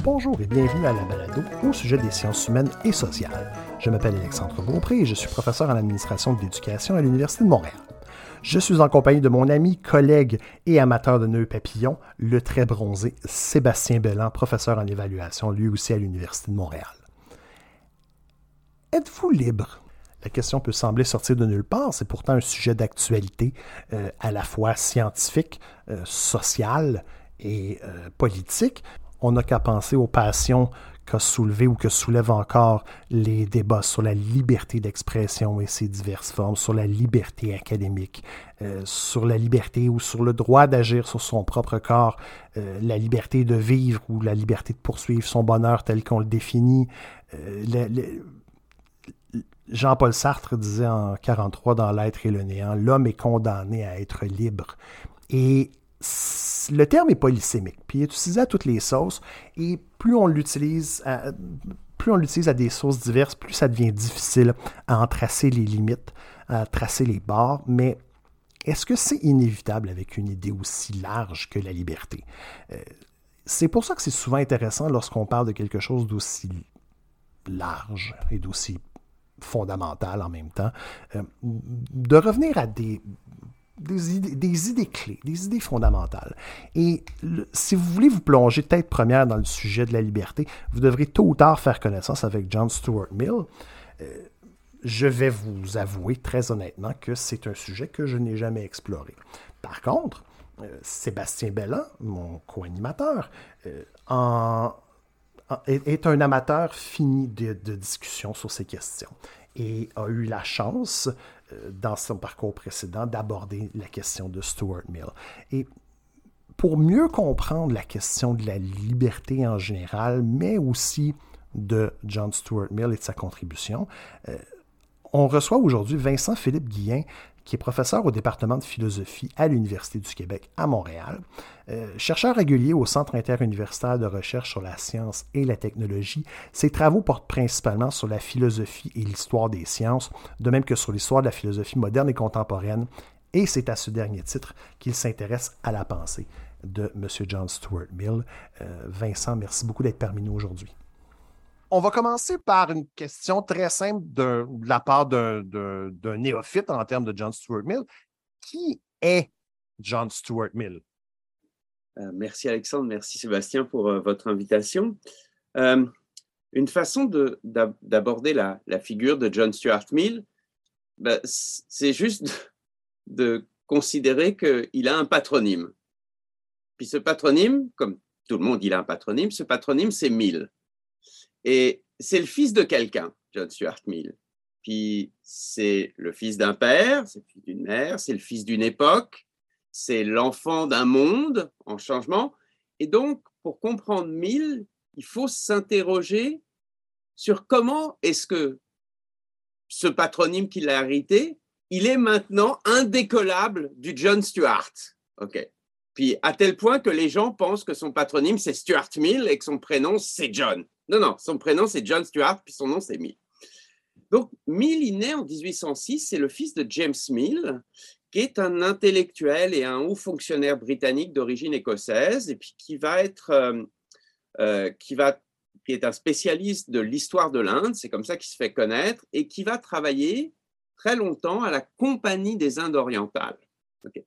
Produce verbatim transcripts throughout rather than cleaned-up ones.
Bonjour et bienvenue à la balado au sujet des sciences humaines et sociales. Je m'appelle Alexandre Beaupré et je suis professeur en administration de l'éducation à l'Université de Montréal. Je suis en compagnie de mon ami, collègue et amateur de nœuds papillons, le très bronzé Sébastien Belland, professeur en évaluation, lui aussi à l'Université de Montréal. Êtes-vous libre? La question peut sembler sortir de nulle part, c'est pourtant un sujet d'actualité euh, à la fois scientifique, euh, social et euh, politique. On n'a qu'à penser aux passions qu'a soulevé ou que soulèvent encore les débats sur la liberté d'expression et ses diverses formes, sur la liberté académique, euh, sur la liberté ou sur le droit d'agir sur son propre corps, euh, la liberté de vivre ou la liberté de poursuivre son bonheur tel qu'on le définit. Euh, le, le, Jean-Paul Sartre disait en quarante-trois dans L'être et le néant, l'homme est condamné à être libre. Et le terme est polysémique, puis il est utilisé à toutes les sauces, et plus on l'utilise à, plus on l'utilise à des sauces diverses, plus ça devient difficile à en tracer les limites, à tracer les bords, mais est-ce que c'est inévitable avec une idée aussi large que la liberté? Euh, c'est pour ça que c'est souvent intéressant lorsqu'on parle de quelque chose d'aussi large et d'aussi fondamental en même temps, euh, de revenir à des Des idées, des idées clés, des idées fondamentales. Et le, si vous voulez vous plonger tête première dans le sujet de la liberté, vous devrez tôt ou tard faire connaissance avec John Stuart Mill. Euh, je vais vous avouer très honnêtement que c'est un sujet que je n'ai jamais exploré. Par contre, euh, Sébastien Belland, mon co-animateur, euh, en, en, est, est un amateur fini de, de discussion sur ces questions et a eu la chance dans son parcours précédent, d'aborder la question de Stuart Mill. Et pour mieux comprendre la question de la liberté en général, mais aussi de John Stuart Mill et de sa contribution, euh, on reçoit aujourd'hui Vincent-Philippe Guillen, qui est professeur au département de philosophie à l'Université du Québec à Montréal, euh, chercheur régulier au Centre interuniversitaire de recherche sur la science et la technologie. Ses travaux portent principalement sur la philosophie et l'histoire des sciences, de même que sur l'histoire de la philosophie moderne et contemporaine, et c'est à ce dernier titre qu'il s'intéresse à la pensée de M. John Stuart Mill. Euh, Vincent, merci beaucoup d'être parmi nous aujourd'hui. On va commencer par une question très simple de, de la part d'un, d'un, d'un néophyte en termes de John Stuart Mill. Qui est John Stuart Mill? Euh, merci Alexandre, merci Sébastien pour euh, votre invitation. Euh, une façon de, d'aborder la, la figure de John Stuart Mill, ben, c'est juste de, de considérer qu'il a un patronyme. Puis ce patronyme, comme tout le monde il a un patronyme, ce patronyme c'est Mill. Et c'est le fils de quelqu'un, John Stuart Mill. Puis c'est le fils d'un père, c'est le fils d'une mère, c'est le fils d'une époque, c'est l'enfant d'un monde en changement. Et donc, pour comprendre Mill, il faut s'interroger sur comment est-ce que ce patronyme qu'il a hérité, il est maintenant indécollable du John Stuart. OK. Puis à tel point que les gens pensent que son patronyme, c'est Stuart Mill et que son prénom, c'est John. Non, non, son prénom, c'est John Stuart, puis son nom, c'est Mill. Donc, Mill, il naît en dix-huit cent six, c'est le fils de James Mill, qui est un intellectuel et un haut fonctionnaire britannique d'origine écossaise, et puis qui va être, euh, euh, qui va, qui est un spécialiste de l'histoire de l'Inde, c'est comme ça qu'il se fait connaître, et qui va travailler très longtemps à la Compagnie des Indes orientales. Okay.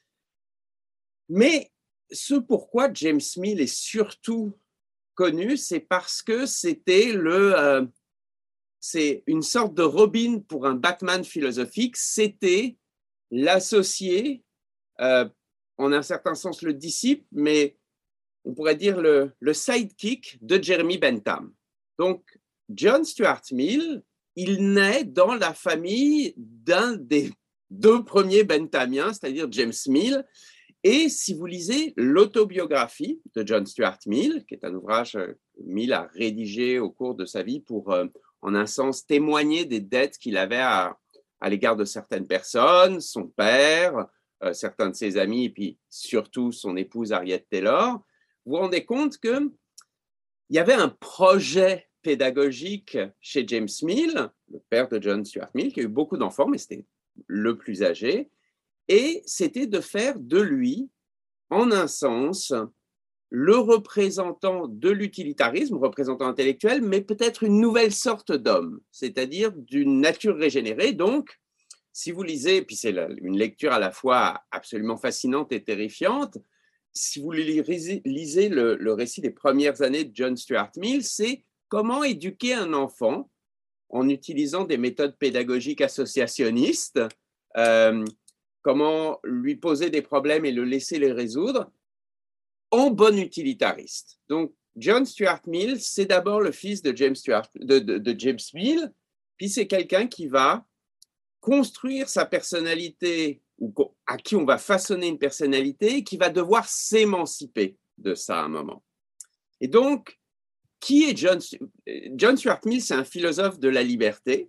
Mais ce pourquoi James Mill est surtout connu, c'est parce que c'était le, euh, c'est une sorte de Robin pour un Batman philosophique. C'était l'associé, euh, en un certain sens le disciple, mais on pourrait dire le, le sidekick de Jeremy Bentham. Donc, John Stuart Mill, il naît dans la famille d'un des deux premiers Benthamiens, c'est-à-dire James Mill. Et si vous lisez l'autobiographie de John Stuart Mill, qui est un ouvrage que Mill a rédigé au cours de sa vie pour, euh, en un sens, témoigner des dettes qu'il avait à, à l'égard de certaines personnes, son père, euh, certains de ses amis, et puis surtout son épouse Harriet Taylor, vous vous rendez compte qu'il y avait un projet pédagogique chez James Mill, le père de John Stuart Mill, qui a eu beaucoup d'enfants, mais c'était le plus âgé, et c'était de faire de lui, en un sens, le représentant de l'utilitarisme, représentant intellectuel, mais peut-être une nouvelle sorte d'homme, c'est-à-dire d'une nature régénérée. Donc, si vous lisez, puis c'est une lecture à la fois absolument fascinante et terrifiante, si vous lisez, lisez le, le récit des premières années de John Stuart Mill, c'est comment éduquer un enfant en utilisant des méthodes pédagogiques associationnistes, euh, comment lui poser des problèmes et le laisser les résoudre, en bon utilitariste. Donc, John Stuart Mill, c'est d'abord le fils de James, Stuart, de, de, de James Mill, puis c'est quelqu'un qui va construire sa personnalité, ou à qui on va façonner une personnalité, qui va devoir s'émanciper de ça à un moment. Et donc, qui est John, John Stuart Mill? C'est un philosophe de la liberté.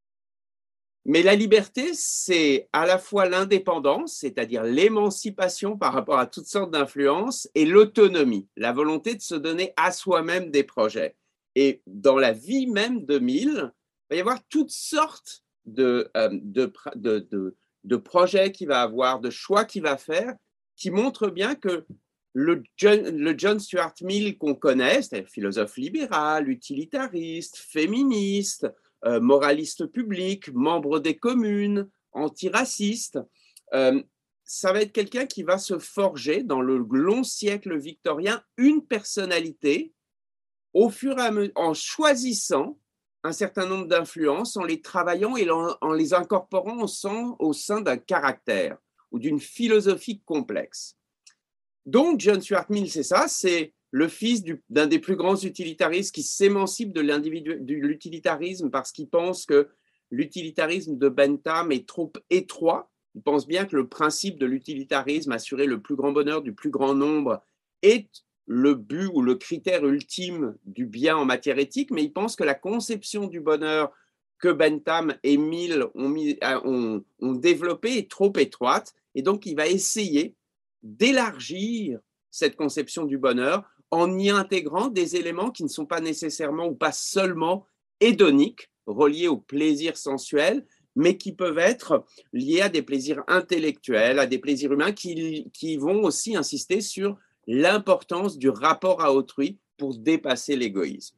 Mais la liberté, c'est à la fois l'indépendance, c'est-à-dire l'émancipation par rapport à toutes sortes d'influences, et l'autonomie, la volonté de se donner à soi-même des projets. Et dans la vie même de Mill, il va y avoir toutes sortes de, euh, de, de, de, de projets qu'il va avoir, de choix qu'il va faire, qui montrent bien que le John, le John Stuart Mill qu'on connaît, c'est-à-dire philosophe libéral, utilitariste, féministe, Euh, moraliste public, membre des communes, antiraciste. Euh, ça va être quelqu'un qui va se forger dans le long siècle victorien une personnalité au fur et à mesure, en choisissant un certain nombre d'influences, en les travaillant et en, en les incorporant au sein, au sein d'un caractère ou d'une philosophie complexe. Donc, John Stuart Mill, c'est ça, c'est le fils du, d'un des plus grands utilitaristes qui s'émancipe de, de l'utilitarisme parce qu'il pense que l'utilitarisme de Bentham est trop étroit. Il pense bien que le principe de l'utilitarisme, assurer le plus grand bonheur du plus grand nombre, est le but ou le critère ultime du bien en matière éthique, mais il pense que la conception du bonheur que Bentham et Mill ont, mis, ont, ont développée est trop étroite, et donc il va essayer d'élargir cette conception du bonheur en y intégrant des éléments qui ne sont pas nécessairement ou pas seulement hédoniques, reliés au plaisir sensuel, mais qui peuvent être liés à des plaisirs intellectuels, à des plaisirs humains qui, qui vont aussi insister sur l'importance du rapport à autrui pour dépasser l'égoïsme.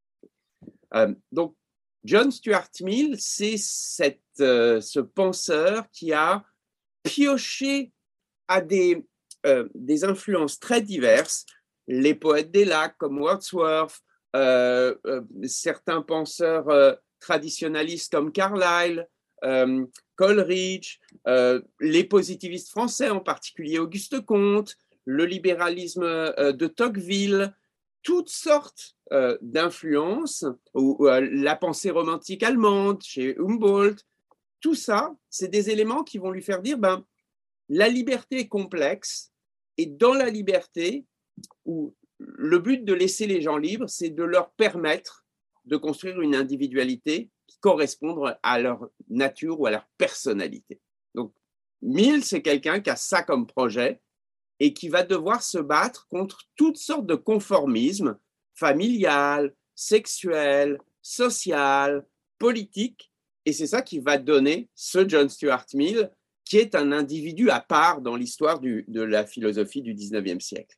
Euh, donc, John Stuart Mill, c'est cette, euh, ce penseur qui a pioché à des, euh, des influences très diverses, les poètes des lacs comme Wordsworth, euh, euh, certains penseurs euh, traditionalistes comme Carlyle, euh, Coleridge, euh, les positivistes français, en particulier Auguste Comte, le libéralisme euh, de Tocqueville, toutes sortes euh, d'influences, ou euh, la pensée romantique allemande chez Humboldt, tout ça, c'est des éléments qui vont lui faire dire, ben, la liberté est complexe, et dans la liberté, où le but de laisser les gens libres, c'est de leur permettre de construire une individualité qui corresponde à leur nature ou à leur personnalité. Donc, Mill, c'est quelqu'un qui a ça comme projet et qui va devoir se battre contre toutes sortes de conformismes familial, sexuel, social, politique, et c'est ça qui va donner ce John Stuart Mill, qui est un individu à part dans l'histoire du, de la philosophie du dix-neuvième siècle.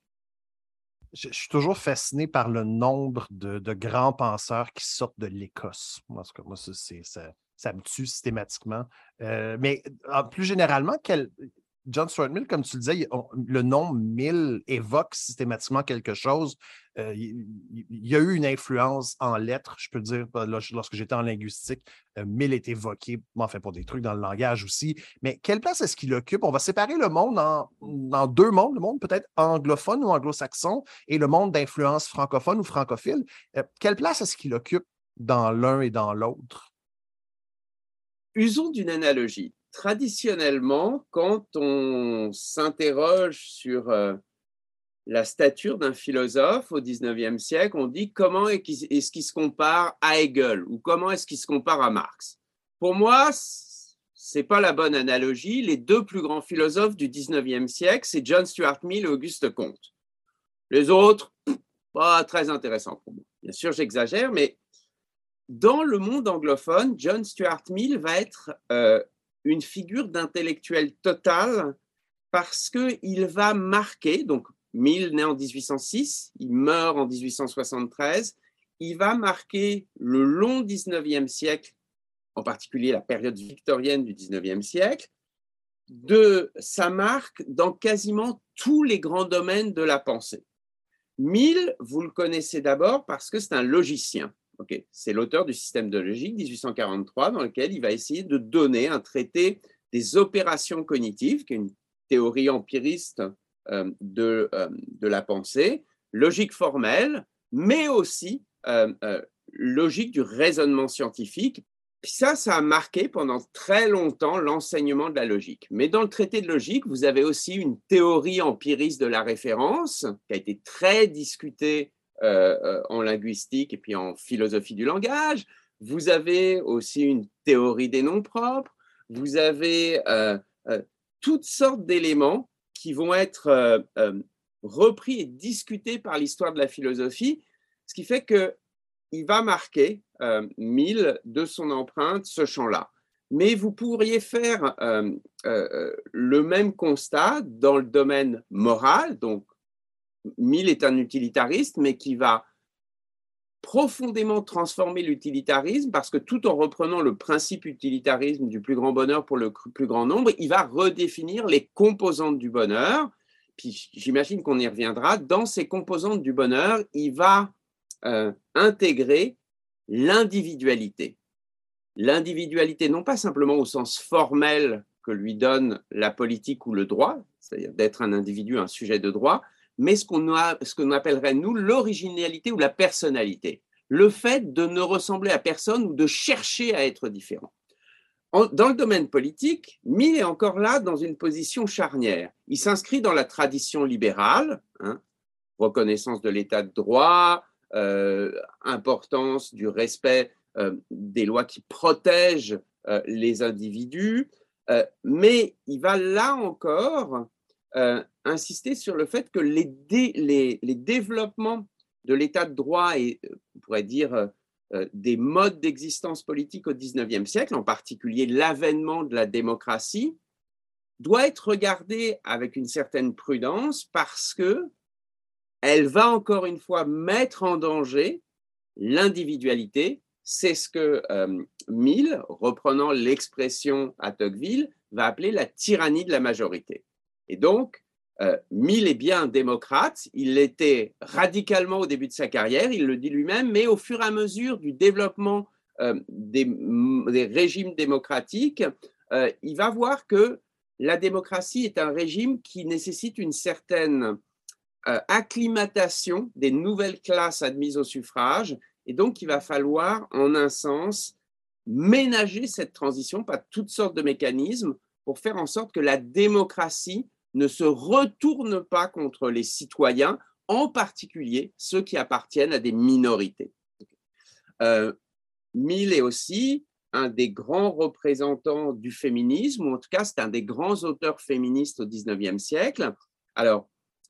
Je, je suis toujours fasciné par le nombre de, de grands penseurs qui sortent de l'Écosse. Moi, moi ça, c'est, ça, ça me tue systématiquement. Euh, mais plus généralement, quel, John Stuart Mill, comme tu le disais, on, le nom Mill évoque systématiquement quelque chose. Euh, il, il y a eu une influence en lettres, je peux dire, lorsque j'étais en linguistique, euh, Mill est évoqué, enfin pour des trucs dans le langage aussi. Mais quelle place est-ce qu'il occupe? On va séparer le monde en, en deux mondes, le monde peut-être anglophone ou anglo-saxon et le monde d'influence francophone ou francophile. Euh, quelle place est-ce qu'il occupe dans l'un et dans l'autre? Usons d'une analogie. Traditionnellement, quand on s'interroge sur euh, la stature d'un philosophe au dix-neuvième siècle, on dit comment est-ce qu'il se compare à Hegel ou comment est-ce qu'il se compare à Marx. Pour moi, ce n'est pas la bonne analogie. Les deux plus grands philosophes du dix-neuvième siècle, c'est John Stuart Mill et Auguste Comte. Les autres, pas très intéressants pour moi. Bien sûr, j'exagère, mais dans le monde anglophone, John Stuart Mill va être euh, une figure d'intellectuel total parce qu'il va marquer, donc Mill naît en dix-huit cent six, il meurt en dix-huit cent soixante-treize. Il va marquer le long dix-neuvième siècle, en particulier la période victorienne du dix-neuvième siècle, de sa marque dans quasiment tous les grands domaines de la pensée. Mill, vous le connaissez d'abord parce que c'est un logicien. Okay. C'est l'auteur du système de logique dix-huit cent quarante-trois, dans lequel il va essayer de donner un traité des opérations cognitives, qui est une théorie empiriste euh, de, euh, de la pensée, logique formelle, mais aussi euh, euh, logique du raisonnement scientifique. Puis ça, ça a marqué pendant très longtemps l'enseignement de la logique. Mais dans le traité de logique, vous avez aussi une théorie empiriste de la référence, qui a été très discutée euh, en linguistique et puis en philosophie du langage. Vous avez aussi une théorie des noms propres. Vous avez euh, euh, toutes sortes d'éléments qui vont être euh, euh, repris et discutés par l'histoire de la philosophie, ce qui fait qu'il va marquer euh, Mill de son empreinte ce champ-là. Mais vous pourriez faire euh, euh, le même constat dans le domaine moral. Donc, Mill est un utilitariste, mais qui va profondément transformer l'utilitarisme parce que tout en reprenant le principe utilitarisme du plus grand bonheur pour le plus grand nombre, il va redéfinir les composantes du bonheur. Puis j'imagine qu'on y reviendra. Dans ces composantes du bonheur, il va euh, intégrer l'individualité. L'individualité, non pas simplement au sens formel que lui donne la politique ou le droit, c'est-à-dire d'être un individu, un sujet de droit, mais ce qu'on a, ce qu'on appellerait, nous, l'originalité ou la personnalité. Le fait de ne ressembler à personne ou de chercher à être différent. En, dans le domaine politique, Mill est encore là dans une position charnière. Il s'inscrit dans la tradition libérale, hein, reconnaissance de l'état de droit, euh, importance du respect euh, des lois qui protègent euh, les individus, euh, mais il va là encore Euh, insister sur le fait que les, dé, les, les développements de l'état de droit et, on pourrait dire, euh, des modes d'existence politique au dix-neuvième siècle, en particulier l'avènement de la démocratie, doit être regardé avec une certaine prudence parce qu'elle va encore une fois mettre en danger l'individualité. C'est ce que euh, Mill, reprenant l'expression à Tocqueville, va appeler la tyrannie de la majorité. Et donc, euh, Mill est bien un démocrate, il l'était radicalement au début de sa carrière, il le dit lui-même, mais au fur et à mesure du développement euh, des, des régimes démocratiques, euh, il va voir que la démocratie est un régime qui nécessite une certaine euh, acclimatation des nouvelles classes admises au suffrage, et donc il va falloir, en un sens, ménager cette transition par toutes sortes de mécanismes pour faire en sorte que la démocratie ne se retourne pas contre les citoyens, en particulier ceux qui appartiennent à des minorités. Euh, Mill est aussi un des grands représentants du féminisme, ou en tout cas, c'est un des grands auteurs féministes au dix-neuvième siècle. Alors,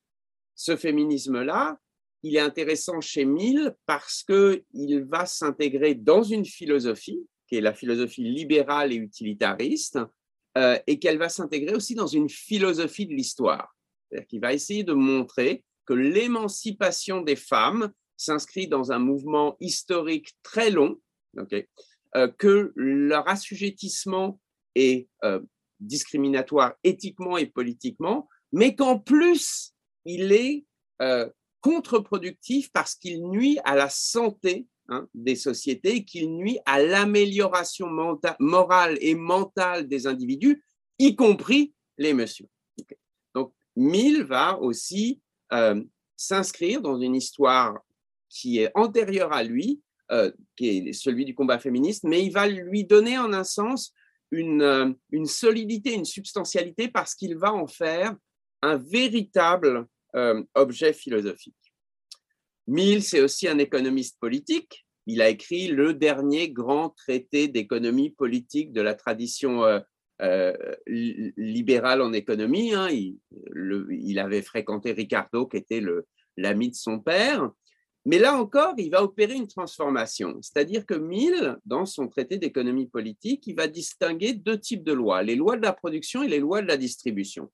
ce féminisme-là, il est intéressant chez Mill parce qu'il va s'intégrer dans une philosophie, qui est la philosophie libérale et utilitariste, Euh, et qu'elle va s'intégrer aussi dans une philosophie de l'histoire. C'est-à-dire qu'il va essayer de montrer que l'émancipation des femmes s'inscrit dans un mouvement historique très long, okay, euh, que leur assujettissement est euh, discriminatoire éthiquement et politiquement, mais qu'en plus, il est euh, contre-productif parce qu'il nuit à la santé Hein, des sociétés, qu'il nuit à l'amélioration morale et mentale des individus, y compris l'émotion. Okay. Donc, Mill va aussi euh, s'inscrire dans une histoire qui est antérieure à lui, euh, qui est celui du combat féministe, mais il va lui donner en un sens une, euh, une solidité, une substantialité, parce qu'il va en faire un véritable euh, objet philosophique. Mill, c'est aussi un économiste politique. Il a écrit le dernier grand traité d'économie politique de la tradition euh, euh, libérale en économie. Hein. Il, le, il avait fréquenté Ricardo, qui était le, l'ami de son père. Mais là encore, il va opérer une transformation. C'est-à-dire que Mill, dans son traité d'économie politique, il va distinguer deux types de lois, les lois de la production et les lois de la distribution.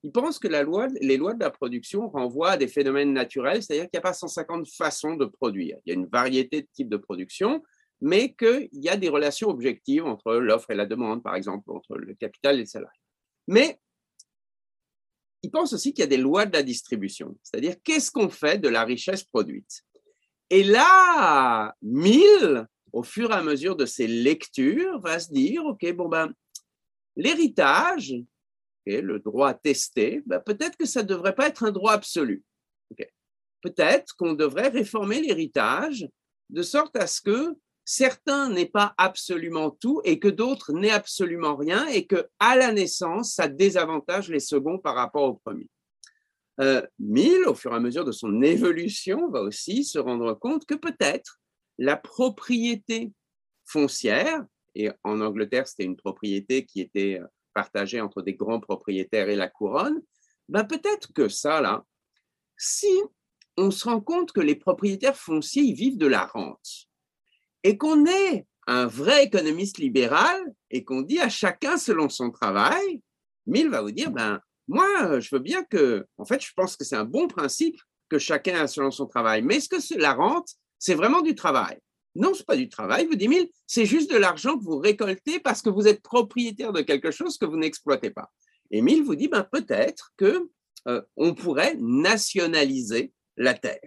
il pense que la loi, les lois de la production renvoient à des phénomènes naturels, c'est-à-dire qu'il n'y a pas cent cinquante façons de produire. Il y a une variété de types de production, mais qu'il y a des relations objectives entre l'offre et la demande, par exemple, entre le capital et le salarié. Mais il pense aussi qu'il y a des lois de la distribution, c'est-à-dire qu'est-ce qu'on fait de la richesse produite. Et là, Mill, au fur et à mesure de ses lectures, va se dire, OK, bon ben, l'héritage, okay, le droit testé, ben, peut-être que ça ne devrait pas être un droit absolu. Okay. Peut-être qu'on devrait réformer l'héritage de sorte à ce que certains n'aient pas absolument tout et que d'autres n'aient absolument rien et qu'à la naissance, ça désavantage les seconds par rapport aux premiers. Euh, Mill, au fur et à mesure de son évolution, va aussi se rendre compte que peut-être la propriété foncière, et en Angleterre, c'était une propriété qui était partagée entre des grands propriétaires et la couronne, ben peut-être que ça, là, si on se rend compte que les propriétaires fonciers, ils vivent de la rente, et qu'on est un vrai économiste libéral et qu'on dit à chacun selon son travail, Mill va vous dire, ben, moi, je veux bien que, en fait, je pense que c'est un bon principe que chacun a selon son travail, mais est-ce que la rente, c'est vraiment du travail? Non, ce n'est pas du travail, vous dit Mill, c'est juste de l'argent que vous récoltez parce que vous êtes propriétaire de quelque chose que vous n'exploitez pas. Et Mill vous dit, ben, peut-être qu'on euh, pourrait nationaliser la terre.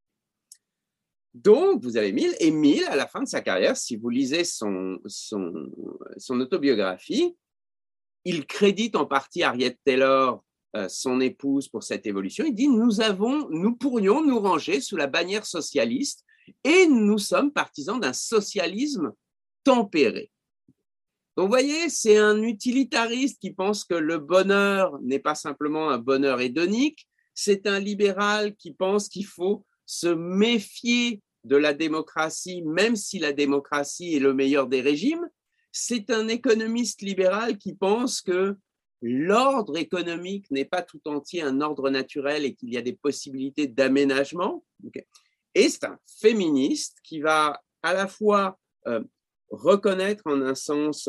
Donc, vous avez Mill, et Mill, à la fin de sa carrière, si vous lisez son, son, son autobiographie, il crédite en partie Harriet Taylor, euh, son épouse, pour cette évolution. Il dit, nous, avons, nous pourrions nous ranger sous la bannière socialiste et nous sommes partisans d'un socialisme tempéré. Donc, vous voyez, c'est un utilitariste qui pense que le bonheur n'est pas simplement un bonheur hédonique, c'est un libéral qui pense qu'il faut se méfier de la démocratie, même si la démocratie est le meilleur des régimes. C'est un économiste libéral qui pense que l'ordre économique n'est pas tout entier un ordre naturel et qu'il y a des possibilités d'aménagement. Okay. Et c'est un féministe qui va à la fois euh, reconnaître en un sens,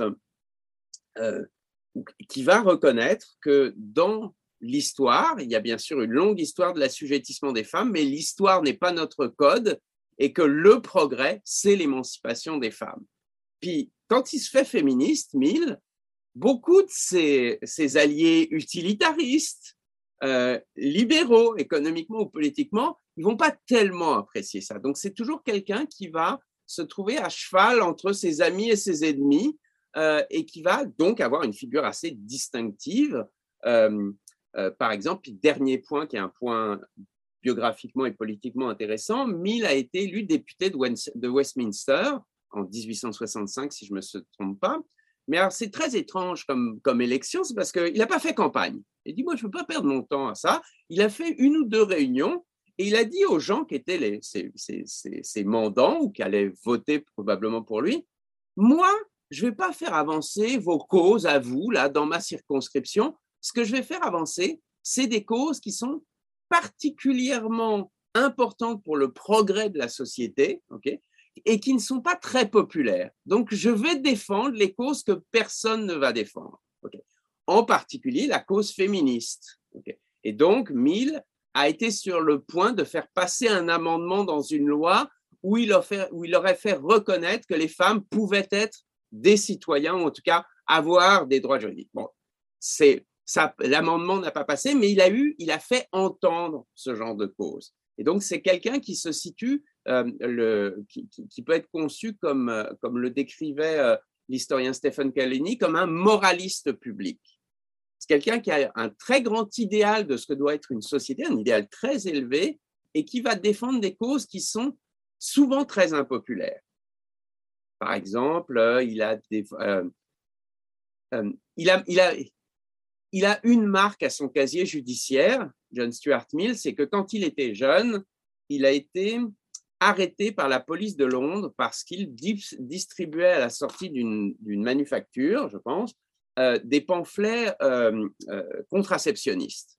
euh, qui va reconnaître que dans l'histoire, il y a bien sûr une longue histoire de l'assujettissement des femmes, mais l'histoire n'est pas notre code et que le progrès, c'est l'émancipation des femmes. Puis, quand il se fait féministe, Mill, beaucoup de ses, ses alliés utilitaristes, euh, libéraux, économiquement ou politiquement, ils ne vont pas tellement apprécier ça. Donc, c'est toujours quelqu'un qui va se trouver à cheval entre ses amis et ses ennemis euh, et qui va donc avoir une figure assez distinctive. Euh, Euh, par exemple, dernier point qui est un point biographiquement et politiquement intéressant, Mill a été élu député de, West, de Westminster en dix-huit cent soixante-cinq, si je ne me trompe pas. Mais alors, c'est très étrange comme, comme élection, c'est parce qu'il n'a pas fait campagne. Il dit, moi, je ne veux pas perdre mon temps à ça. Il a fait une ou deux réunions et il a dit aux gens qui étaient les, ses, ses, ses, ses mandants ou qui allaient voter probablement pour lui, moi, je ne vais pas faire avancer vos causes à vous, là, dans ma circonscription. Ce que je vais faire avancer, c'est des causes qui sont particulièrement importantes pour le progrès de la société, okay, et qui ne sont pas très populaires. Donc, je vais défendre les causes que personne ne va défendre. Okay. En particulier, la cause féministe. Okay. Et donc, Mill a été sur le point de faire passer un amendement dans une loi où il, offert, où il aurait fait reconnaître que les femmes pouvaient être des citoyens, ou en tout cas avoir des droits juridiques. Bon, c'est... Ça, l'amendement n'a pas passé, mais il a eu, il a fait entendre ce genre de cause. Et donc, c'est quelqu'un qui se situe, euh, le, qui, qui, qui peut être conçu comme, euh, comme le décrivait euh, l'historien Stephen Calleny, comme un moraliste public. C'est quelqu'un qui a un très grand idéal de ce que doit être une société, un idéal très élevé, et qui va défendre des causes qui sont souvent très impopulaires. Par exemple, euh, il a des, euh, euh, il a, il a Il a une marque à son casier judiciaire, John Stuart Mill, c'est que quand il était jeune, il a été arrêté par la police de Londres parce qu'il distribuait à la sortie d'une, d'une manufacture, je pense, euh, des pamphlets euh, euh, contraceptionnistes.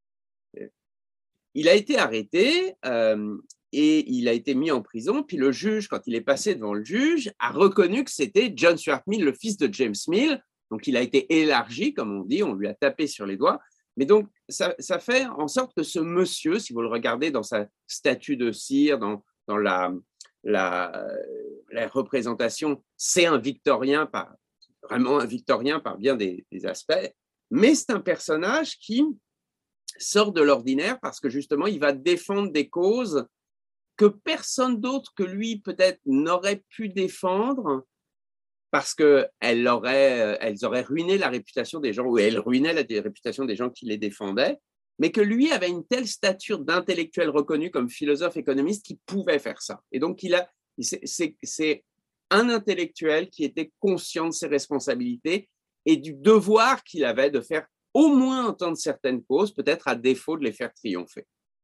Il a été arrêté euh, et il a été mis en prison, puis le juge, quand il est passé devant le juge, a reconnu que c'était John Stuart Mill, le fils de James Mill. Donc, il a été élargi, comme on dit, on lui a tapé sur les doigts, Mais donc, ça, ça fait en sorte que ce monsieur, si vous le regardez dans sa statue de cire, dans, dans la, la, la représentation, c'est un victorien, par, vraiment un victorien par bien des, des aspects, mais c'est un personnage qui sort de l'ordinaire parce que justement, il va défendre des causes que personne d'autre que lui peut-être n'aurait pu défendre parce qu'elles auraient, elles auraient ruiné la réputation des gens, ou elles ruinaient la réputation des gens qui les défendaient, mais que lui avait une telle stature d'intellectuel reconnu comme philosophe économiste qu'il pouvait faire ça. Et donc, il a, c'est, c'est, c'est un intellectuel qui était conscient de ses responsabilités et du devoir qu'il avait de faire au moins entendre certaines causes, peut-être à défaut de les faire triompher.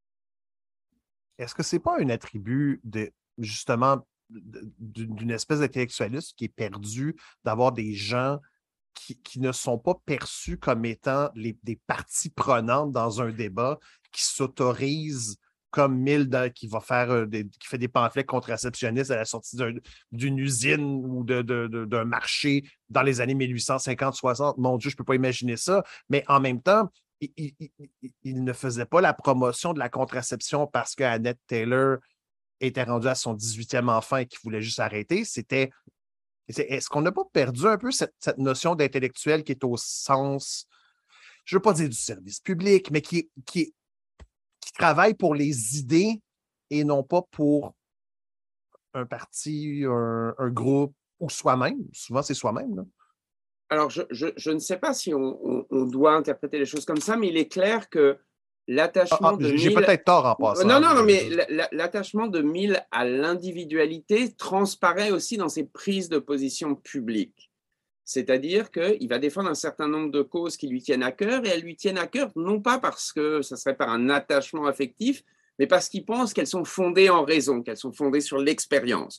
Est-ce que ce n'est pas un attribut de, justement, d'une espèce d'intellectualisme qui est perdu, d'avoir des gens qui, qui ne sont pas perçus comme étant les, des parties prenantes dans un débat, qui s'autorisent comme Mill qui va faire des, qui fait des pamphlets contraceptionnistes à la sortie d'un, d'une usine ou de, de, de, d'un marché dans les années mille huit cent cinquante soixante. Mon Dieu, je ne peux pas imaginer ça. Mais en même temps, il, il, il, il ne faisait pas la promotion de la contraception parce que Annette Taylor était rendue à son dix-huitième enfant et qu'il voulait juste arrêter. C'était, est-ce qu'on n'a pas perdu un peu cette, cette notion d'intellectuel qui est au sens, je ne veux pas dire du service public, mais qui, qui, qui travaille pour les idées et non pas pour un parti, un, un groupe ou soi-même? Souvent, c'est soi-même, là. Alors, je, je, je ne sais pas si on, on, on doit interpréter les choses comme ça, mais il est clair que l'attachement ah, ah, de j'ai Mill… peut-être tort en passant. Non, non, non, mais l'attachement de Mill à l'individualité transparaît aussi dans ses prises de position publiques. C'est-à-dire qu'il va défendre un certain nombre de causes qui lui tiennent à cœur, et elles lui tiennent à cœur non pas parce que ça serait par un attachement affectif, mais parce qu'il pense qu'elles sont fondées en raison, qu'elles sont fondées sur l'expérience.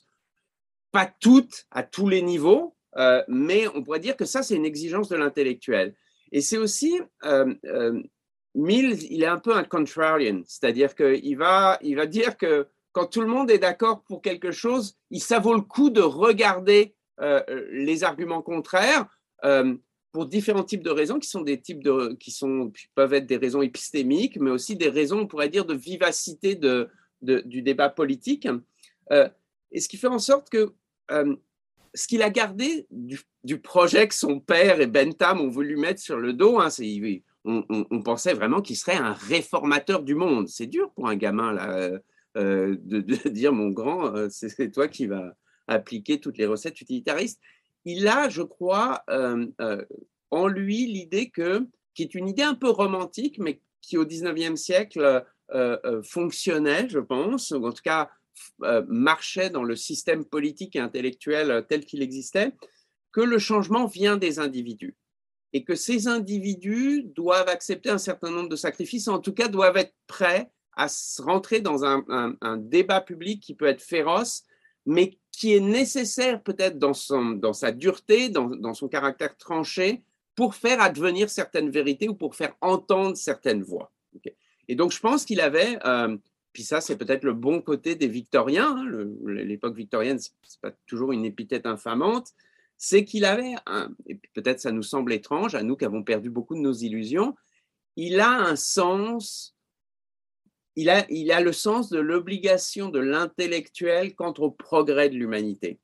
Pas toutes, à tous les niveaux, euh, mais on pourrait dire que ça, c'est une exigence de l'intellectuel. Et c'est aussi… Euh, euh, Mill, il est un peu un contrarian, c'est-à-dire qu'il va, il va dire que quand tout le monde est d'accord pour quelque chose, ça vaut le coup de regarder euh, les arguments contraires euh, pour différents types de raisons qui sont des types de, qui sont, qui peuvent être des raisons épistémiques, mais aussi des raisons, on pourrait dire, de vivacité de, de, du débat politique. Euh, et ce qui fait en sorte que euh, ce qu'il a gardé du, du projet que son père et Bentham ont voulu mettre sur le dos, hein, c'est On, on, on pensait vraiment qu'il serait un réformateur du monde. C'est dur pour un gamin là, euh, de, de dire, mon grand, euh, c'est toi qui vas appliquer toutes les recettes utilitaristes. Il a, je crois, euh, euh, en lui l'idée que, qui est une idée un peu romantique, mais qui au dix-neuvième siècle euh, euh, fonctionnait, je pense, ou en tout cas euh, marchait dans le système politique et intellectuel tel qu'il existait, que le changement vient des individus. Et que ces individus doivent accepter un certain nombre de sacrifices, en tout cas doivent être prêts à rentrer dans un, un, un débat public qui peut être féroce, mais qui est nécessaire peut-être dans, son, dans sa dureté, dans, dans son caractère tranché, pour faire advenir certaines vérités ou pour faire entendre certaines voix. Okay. Et donc je pense qu'il avait, euh, puis ça c'est peut-être le bon côté des victoriens, hein, le, l'époque victorienne, ce n'est pas toujours une épithète infamante, c'est qu'il avait, un, et peut-être ça nous semble étrange, à nous qui avons perdu beaucoup de nos illusions, il a un sens, il a, il a le sens de l'obligation de l'intellectuel quant au progrès de l'humanité.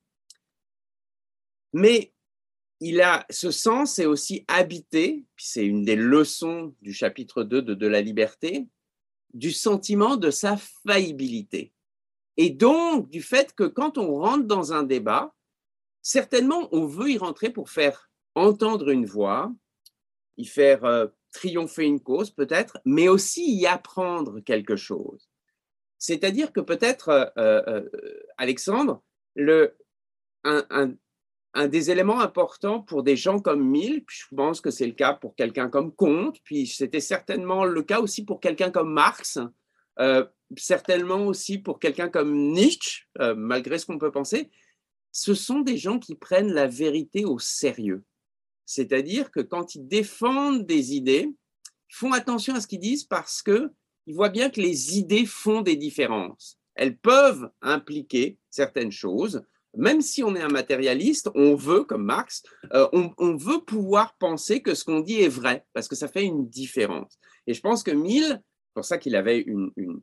Mais il a, ce sens est aussi habité, puis c'est une des leçons du chapitre deux de, de la liberté, du sentiment de sa faillibilité. Et donc du fait que quand on rentre dans un débat, certainement, on veut y rentrer pour faire entendre une voix, y faire euh, triompher une cause peut-être, mais aussi y apprendre quelque chose. C'est-à-dire que peut-être, euh, euh, Alexandre, le, un, un, un des éléments importants pour des gens comme Mill, puis je pense que c'est le cas pour quelqu'un comme Comte, puis c'était certainement le cas aussi pour quelqu'un comme Marx, euh, certainement aussi pour quelqu'un comme Nietzsche, euh, malgré ce qu'on peut penser, ce sont des gens qui prennent la vérité au sérieux. C'est-à-dire que quand ils défendent des idées, ils font attention à ce qu'ils disent parce qu'ils voient bien que les idées font des différences. Elles peuvent impliquer certaines choses, même si on est un matérialiste, on veut, comme Marx, euh, on, on veut pouvoir penser que ce qu'on dit est vrai, parce que ça fait une différence. Et je pense que Mill, c'est pour ça qu'il avait une, une,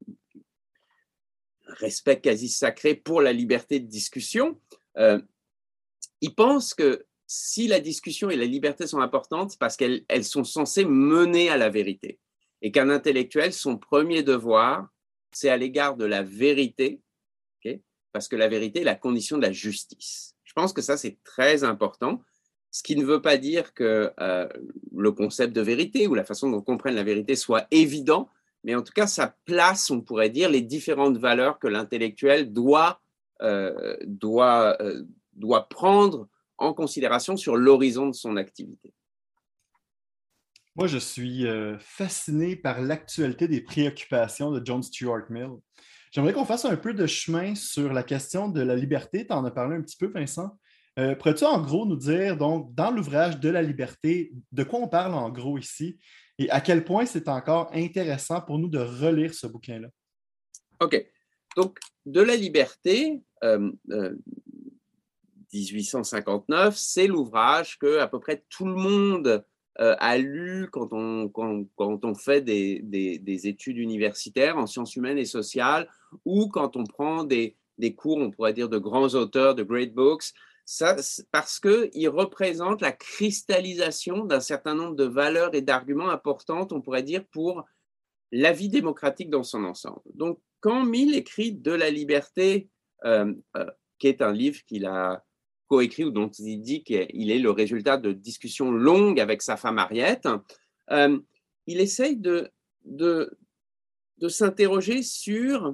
un respect quasi sacré pour la liberté de discussion, euh, il pense que si la discussion et la liberté sont importantes, c'est parce qu'elles elles sont censées mener à la vérité. Et qu'un intellectuel, son premier devoir, c'est à l'égard de la vérité, okay, parce que la vérité est la condition de la justice. Je pense que ça, c'est très important, ce qui ne veut pas dire que euh, le concept de vérité ou la façon dont on comprenne la vérité soit évident, mais en tout cas, ça place, on pourrait dire, les différentes valeurs que l'intellectuel doit, euh, doit, euh, doit prendre en considération sur l'horizon de son activité. Moi, je suis euh, fasciné par l'actualité des préoccupations de John Stuart Mill. J'aimerais qu'on fasse un peu de chemin sur la question de la liberté. Tu en as parlé un petit peu, Vincent. Euh, pourrais-tu en gros nous dire, donc, dans l'ouvrage de la liberté, de quoi on parle en gros ici et à quel point c'est encore intéressant pour nous de relire ce bouquin-là? OK. Donc, de la liberté, euh, euh, dix-huit cent cinquante-neuf, c'est l'ouvrage que à peu près tout le monde euh, a lu quand on, quand, quand on fait des, des, des études universitaires en sciences humaines et sociales ou quand on prend des, des cours, on pourrait dire, de grands auteurs, de great books, ça, parce qu'il représente la cristallisation d'un certain nombre de valeurs et d'arguments importantes, on pourrait dire, pour la vie démocratique dans son ensemble. Donc, quand Mill écrit De la liberté, euh, euh, qui est un livre qu'il a coécrit ou dont il dit qu'il est le résultat de discussions longues avec sa femme Harriet, euh, il essaye de, de, de s'interroger sur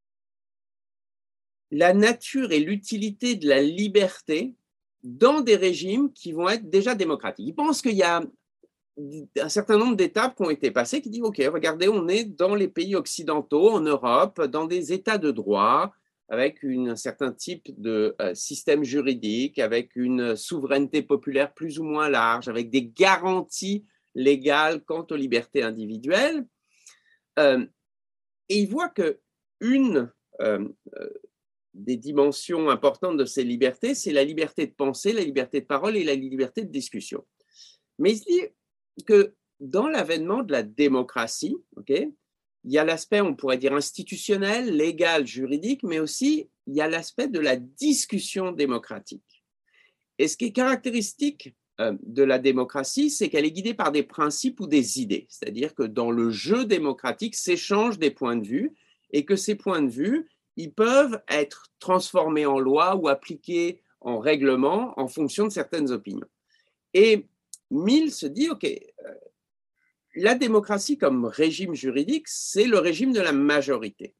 la nature et l'utilité de la liberté dans des régimes qui vont être déjà démocratiques. Il pense qu'il y a un certain nombre d'étapes qui ont été passées qui disent, OK, regardez, on est dans les pays occidentaux, en Europe, dans des états de droit, avec une, un certain type de euh, système juridique, avec une souveraineté populaire plus ou moins large, avec des garanties légales quant aux libertés individuelles. Euh, et il voit qu'une euh, euh, des dimensions importantes de ces libertés, c'est la liberté de penser, la liberté de parole et la liberté de discussion. Mais il se dit que dans l'avènement de la démocratie, okay, il y a l'aspect, on pourrait dire, institutionnel, légal, juridique, mais aussi il y a l'aspect de la discussion démocratique. Et ce qui est caractéristique euh, de la démocratie, c'est qu'elle est guidée par des principes ou des idées. C'est-à-dire que dans le jeu démocratique s'échangent des points de vue et que ces points de vue, ils peuvent être transformés en loi ou appliqués en règlement en fonction de certaines opinions. Et Mill se dit, OK, euh, la démocratie comme régime juridique, c'est le régime de la majorité.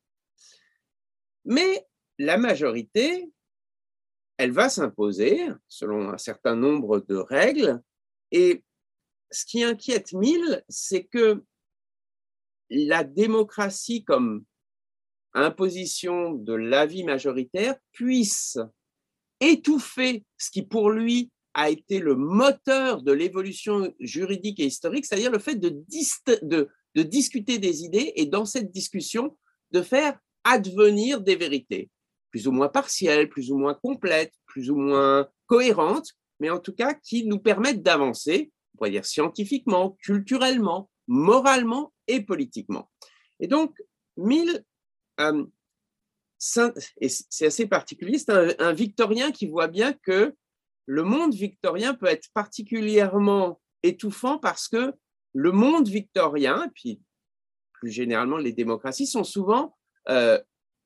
Mais la majorité, elle va s'imposer selon un certain nombre de règles. Et ce qui inquiète Mill, c'est que la démocratie comme imposition de l'avis majoritaire puisse étouffer ce qui pour lui a été le moteur de l'évolution juridique et historique, c'est-à-dire le fait de, dist- de, de discuter des idées et dans cette discussion de faire advenir des vérités, plus ou moins partielles, plus ou moins complètes, plus ou moins cohérentes, mais en tout cas qui nous permettent d'avancer, on pourrait dire scientifiquement, culturellement, moralement et politiquement. Et donc, Mill, euh, et c'est assez particulier, c'est un, un victorien qui voit bien que le monde victorien peut être particulièrement étouffant parce que le monde victorien, et puis plus généralement les démocraties, sont souvent euh,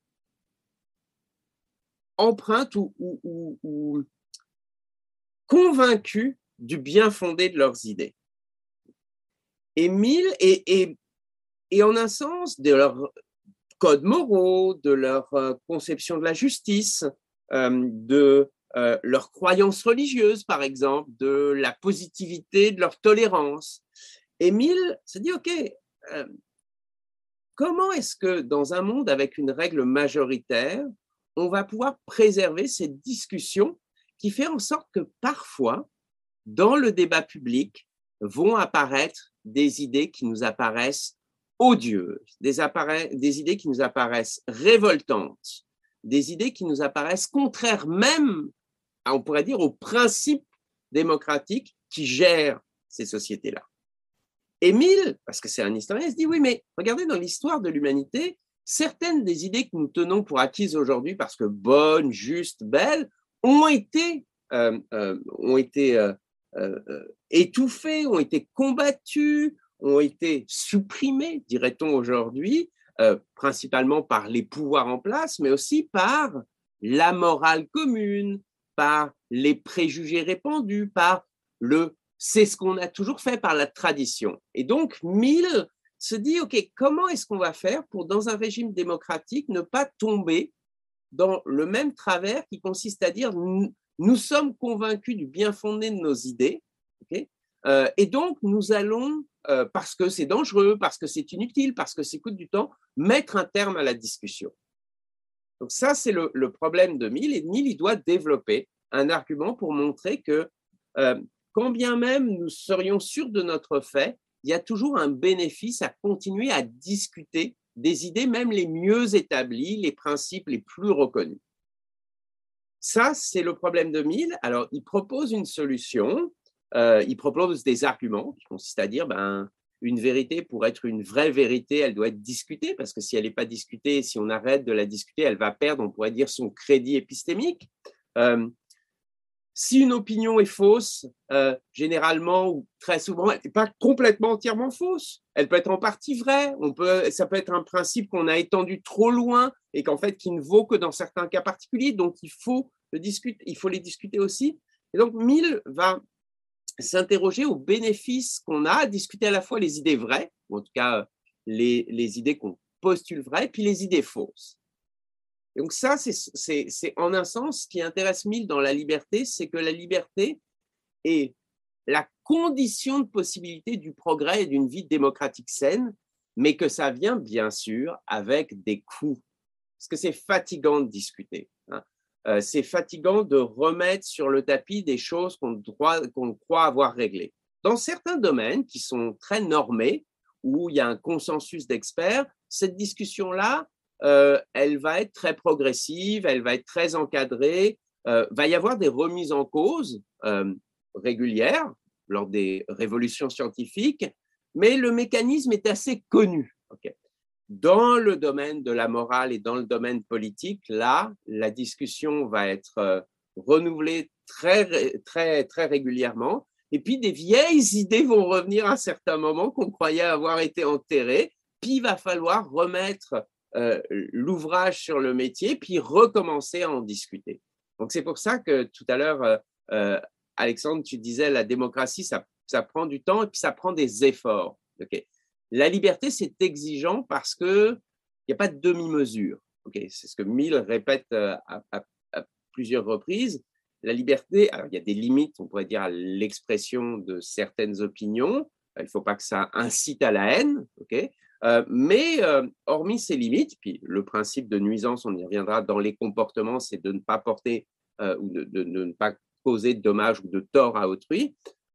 empreintes ou, ou, ou, ou convaincues du bien fondé de leurs idées. Et Mill, et, et, et en un sens, de leurs codes moraux, de leur euh, conception de la justice, euh, de Euh, leurs croyances religieuses, par exemple, de la positivité de leur tolérance. Et Mill se dit, OK, euh, comment est-ce que dans un monde avec une règle majoritaire, on va pouvoir préserver cette discussion qui fait en sorte que parfois, dans le débat public, vont apparaître des idées qui nous apparaissent odieuses, des, des idées qui nous apparaissent révoltantes, des idées qui nous apparaissent contraires même, on pourrait dire, aux principes démocratiques qui gèrent ces sociétés-là. Et Mill, parce que c'est un historien, se dit oui, mais regardez, dans l'histoire de l'humanité, certaines des idées que nous tenons pour acquises aujourd'hui parce que bonnes, justes, belles, ont été, euh, euh, ont été euh, euh, étouffées, ont été combattues, ont été supprimées, dirait-on aujourd'hui, euh, principalement par les pouvoirs en place, mais aussi par la morale commune, par les préjugés répandus, par le « c'est ce qu'on a toujours fait » par la tradition. Et donc, Mill se dit, OK, comment est-ce qu'on va faire pour, dans un régime démocratique, ne pas tomber dans le même travers qui consiste à dire nous, nous sommes convaincus du bien fondé de nos idées, okay, euh, et donc nous allons, euh, parce que c'est dangereux, parce que c'est inutile, parce que ça coûte du temps, mettre un terme à la discussion. Donc ça, c'est le, le problème de Mill, et Mill, il doit développer un argument pour montrer que euh, quand bien même nous serions sûrs de notre fait, il y a toujours un bénéfice à continuer à discuter des idées même les mieux établies, les principes les plus reconnus. Ça, c'est le problème de Mill. Alors, il propose une solution, euh, il propose des arguments qui consistent à dire, ben, une vérité, pour être une vraie vérité, elle doit être discutée, parce que si elle n'est pas discutée, si on arrête de la discuter, elle va perdre, on pourrait dire, son crédit épistémique. Euh, Si une opinion est fausse, euh, généralement ou très souvent, elle n'est pas complètement entièrement fausse. Elle peut être en partie vraie. On peut, ça peut être un principe qu'on a étendu trop loin et qu'en fait, qui ne vaut que dans certains cas particuliers. Donc, il faut, le discuter, il faut les discuter aussi. Et donc, Mill va s'interroger aux bénéfices qu'on a à discuter à la fois les idées vraies, ou en tout cas les, les idées qu'on postule vraies, puis les idées fausses. Donc ça, c'est, c'est, c'est en un sens, ce qui intéresse Mill dans la liberté, c'est que la liberté est la condition de possibilité du progrès et d'une vie démocratique saine, mais que ça vient bien sûr avec des coûts. Parce que c'est fatigant de discuter. Hein. Euh, c'est fatigant de remettre sur le tapis des choses qu'on, droit, qu'on croit avoir réglées. Dans certains domaines qui sont très normés, où il y a un consensus d'experts, cette discussion-là, Euh, elle va être très progressive, elle va être très encadrée, euh, va y avoir des remises en cause euh, régulières lors des révolutions scientifiques, mais le mécanisme est assez connu. Okay. Dans le domaine de la morale et dans le domaine politique, là, la discussion va être euh, renouvelée très, très, très régulièrement, et puis des vieilles idées vont revenir à un certain moment qu'on croyait avoir été enterrées, puis il va falloir remettre Euh, l'ouvrage sur le métier, puis recommencer à en discuter. Donc, c'est pour ça que tout à l'heure, euh, euh, Alexandre, tu disais la démocratie, ça, ça prend du temps et puis ça prend des efforts. Okay. La liberté, c'est exigeant parce qu'il n'y a pas de demi-mesure. Okay. C'est ce que Mill répète euh, à, à, à plusieurs reprises. La liberté, alors il y a des limites, on pourrait dire, à l'expression de certaines opinions. Il ne faut pas que ça incite à la haine. Okay. Euh, mais euh, hormis ces limites, puis le principe de nuisance, on y reviendra dans les comportements, c'est de ne pas porter euh, ou de, de, de ne pas causer de dommages ou de tort à autrui.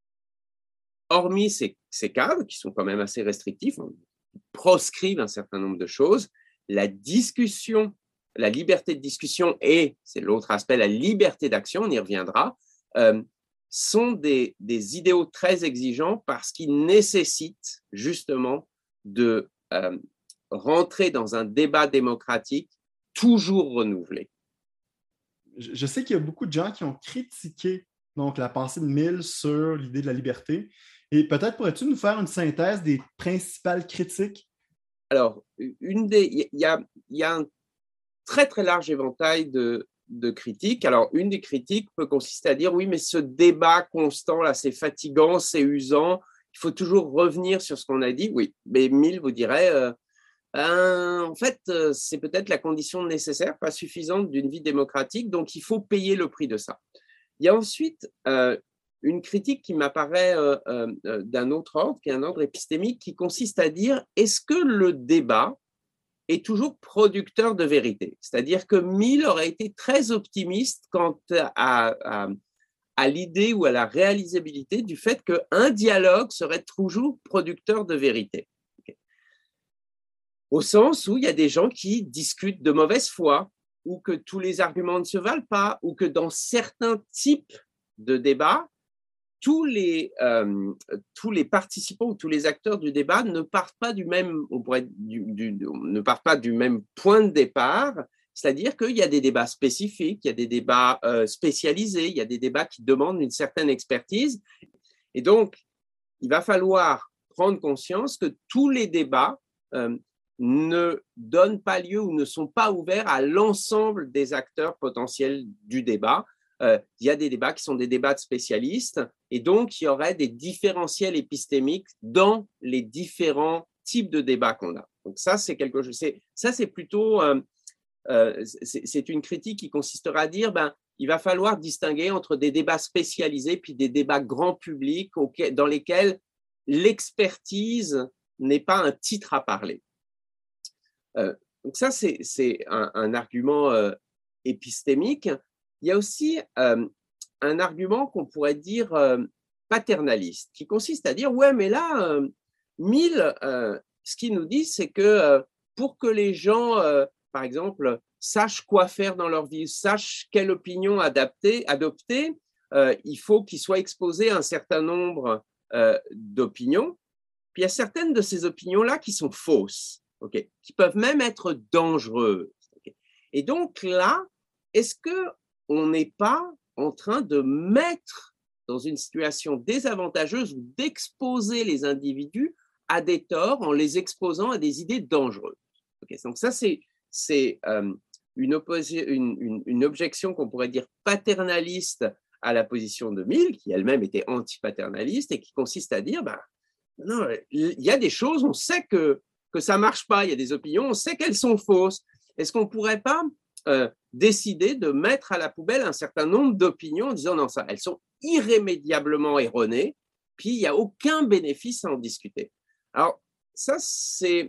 Hormis ces, ces cadres qui sont quand même assez restrictifs, on proscrivent un certain nombre de choses, la discussion, la liberté de discussion et, c'est l'autre aspect, la liberté d'action, on y reviendra, euh, sont des, des idéaux très exigeants parce qu'ils nécessitent justement de euh, rentrer dans un débat démocratique toujours renouvelé. Je, je sais qu'il y a beaucoup de gens qui ont critiqué donc, la pensée de Mill sur l'idée de la liberté. Et peut-être pourrais-tu nous faire une synthèse des principales critiques? Alors, une des, il y a, il y a un très très large éventail de, de critiques. Alors, une des critiques peut consister à dire oui, mais ce débat constant là, c'est fatigant, c'est usant. Il faut toujours revenir sur ce qu'on a dit. Oui, mais Mill vous dirait, euh, ben, en fait, euh, c'est peut-être la condition nécessaire, pas suffisante d'une vie démocratique, donc il faut payer le prix de ça. Il y a ensuite euh, une critique qui m'apparaît euh, euh, d'un autre ordre, qui est un ordre épistémique, qui consiste à dire, est-ce que le débat est toujours producteur de vérité? C'est-à-dire que Mill aurait été très optimiste quant à, à à l'idée ou à la réalisabilité du fait qu'un dialogue serait toujours producteur de vérité. Okay. Au sens où il y a des gens qui discutent de mauvaise foi, ou que tous les arguments ne se valent pas, ou que dans certains types de débats, tous les, euh, tous les participants ou tous les acteurs du débat ne partent pas du même, on pourrait, du, du, ne partent pas du même point de départ, c'est-à-dire qu'il y a des débats spécifiques, il y a des débats euh, spécialisés, il y a des débats qui demandent une certaine expertise. Et donc, il va falloir prendre conscience que tous les débats euh, ne donnent pas lieu ou ne sont pas ouverts à l'ensemble des acteurs potentiels du débat. Euh, il y a des débats qui sont des débats de spécialistes et donc il y aurait des différentiels épistémiques dans les différents types de débats qu'on a. Donc ça, c'est quelque chose, c'est, ça c'est plutôt, euh, euh, c'est, c'est une critique qui consistera à dire, ben, il va falloir distinguer entre des débats spécialisés puis des débats grand public auquel, dans lesquels l'expertise n'est pas un titre à parler. Euh, donc ça, c'est, c'est un, un argument euh, épistémique. Il y a aussi euh, un argument qu'on pourrait dire euh, paternaliste, qui consiste à dire, ouais, mais là, euh, Mill, euh, ce qu'il nous dit, c'est que euh, pour que les gens, euh, par exemple, sachent quoi faire dans leur vie, sachent quelle opinion adapter, adopter, euh, il faut qu'ils soient exposés à un certain nombre euh, d'opinions. Puis il y a certaines de ces opinions-là qui sont fausses, okay, qui peuvent même être dangereuses. Okay. Et donc là, est-ce que on n'est pas en train de mettre dans une situation désavantageuse ou d'exposer les individus à des torts en les exposant à des idées dangereuses. Okay, donc ça, c'est, c'est euh, une, opposi- une, une, une objection qu'on pourrait dire paternaliste à la position de Mill, qui elle-même était anti-paternaliste et qui consiste à dire, bah, non, il y a des choses, on sait que, que ça ne marche pas, il y a des opinions, on sait qu'elles sont fausses. Est-ce qu'on ne pourrait pas euh, décider de mettre à la poubelle un certain nombre d'opinions en disant non, ça, elles sont irrémédiablement erronées, puis il n'y a aucun bénéfice à en discuter. Alors, ça, c'est.